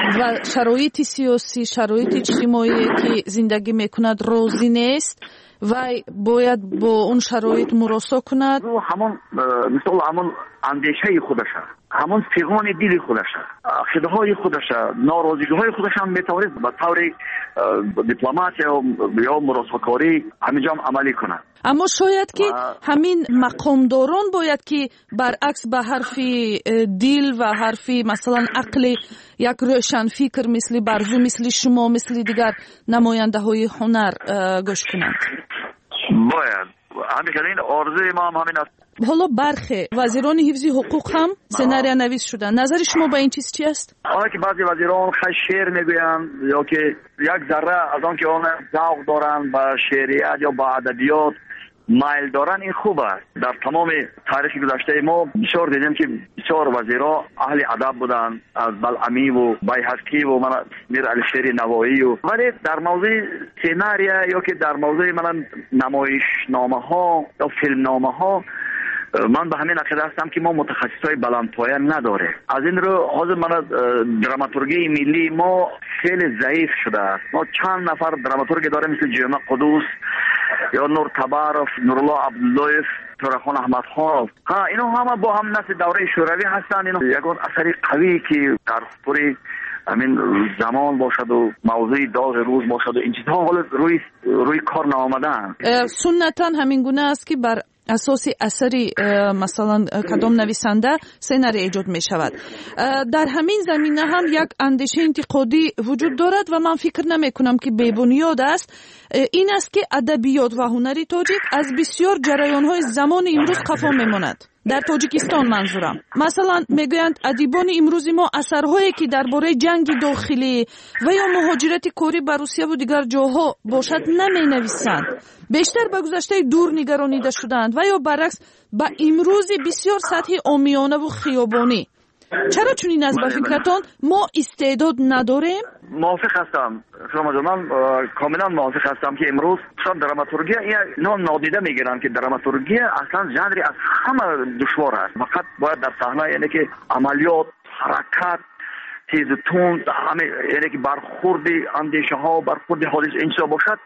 شرایط سیاسی، شرایط اجتماعی که زندگی میکند راضی نیست وای باید با اون شرایط مراسا کند. همون مثل همون اندیشه خودش، همون پیغام دل خودش، خداهای خودش، ناراضی‌های خودش هم میتواند به طور دیپلماسی یا مراساکاری همینجا عملی کنه. اما شاید که همین مقامداران باید که برعکس به حرف دل و حرف مثلا عقل یک روشن فکر مثل برزو، مثل شما، مثل دیگر نماینده های هنر گوش کنند. باید همین آرزوی ما هم همین است. حالا برخی وزیران حفظ حقوق هم سناریو نویس شدن. نظر شما به این چیز چی است؟ آنها که بعضی وزیران خیلی شعر میگویند یا که یک ذره از آن که آن ذوق دارند به شعریت یا به ادبیات مایل دارن، این خوب است. در تمام تاریخ گذشته ما بسیار دیدیم که بسیار وزیرا اهل ادب بودند، از بلعمی و بیهقی و من میر علیشیر نوایی و ولی در موضوع سناریو یا که در موضوع من نمایشنامه ها یا فیلم نامه ها من به همین عقیده هستم که ما متخصصای بلندپایه نداره. از این رو حاضر من دراماتورگی ملی ما خیلی ضعیف شده است. ما چند نفر دراماتورگ داریم مثل جیما قدوس یا نور تبارف، نورالله عبداللهیف، تورخان احمد خان. ها اینا همه با هم نسل دوره شوروی هستند. اینا یگان اثری قوی که در پوری همین زمان باشد و موضوع داغ روز باشد و این چیزها حالا روی روی کار نآمدن. سنتا همین گونه است که بر اساس اثری مثلا کدام نویسنده سناریو ایجاد می شود. در همین زمینه هم یک اندیشه انتقادی وجود دارد و من فکر نمی کنم که بی بنیاد است. این است که ادبیات و هنر تاجیک از بسیار جریان های زمان امروز خفا می ماند. در تاجیکستان منظورم. مثلا میگویند ادیبان امروزی ما اثرهایی که درباره جنگ داخلی و یا مهاجرت کاری به روسیه و دیگر جاها باشد نمی نویسند. بیشتر به گذشته دور نگرانیده شدند و یا برعکس به امروزی بسیار سطحی عامیانه و خیابانی. چرا چنین از به فکرتان ما استعداد نداریم؟ موافق هستم. شما من کاملا موافق هستم که امروز شاید دراماتورگی اینا نادیده میگیرن که دراماتورگی اصلا ژانری از همه دشوار است. فقط باید در صحنه یعنی که عملیات، حرکت، تیز و تند، همه یعنی که برخورد اندیشه ها، برخورد حادث انشا باشد.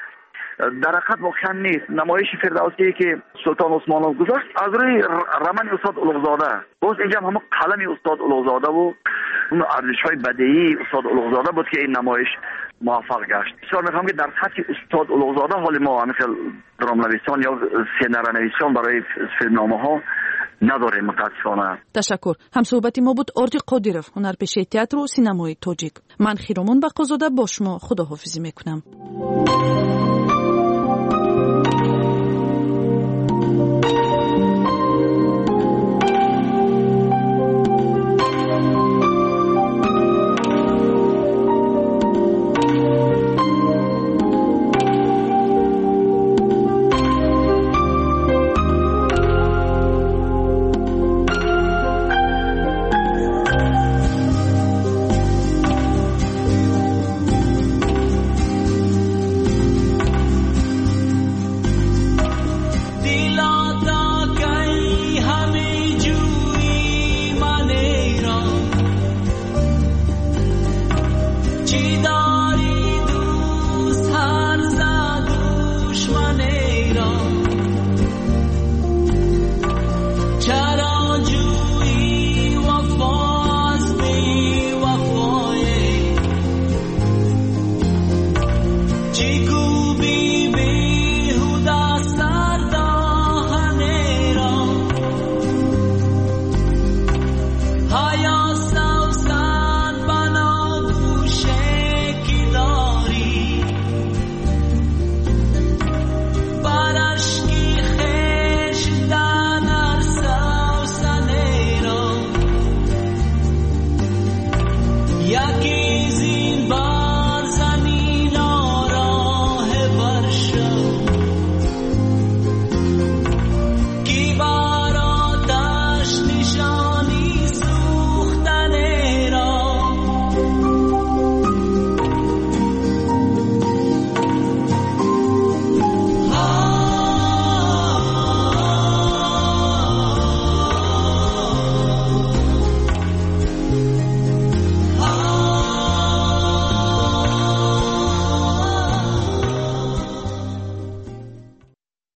در حقیقت واقعا نیست. نمایش فردوسی که سلطان عثمانov گذاشت از روی رمن استاد اولوغزاده، باز اینجا هم قلم استاد اولوغزاده و اون ارزش‌های بدیعی استاد اولوغزاده بود که این نمایش موفق گشت. بسیار می‌خوام که در سطح استاد اولوغزاده حال ما مثل درام‌نویسان یا سیناریونویسان برای فیلمنامه‌ها نداره متاسفانه. تشکر. هم صحبتی ما بود آرتی قادیرов، هنرپیشه تئاتر و سینمای تاجیک. من خیرامون بقازاده با شما خداحافظی میکنم. ایران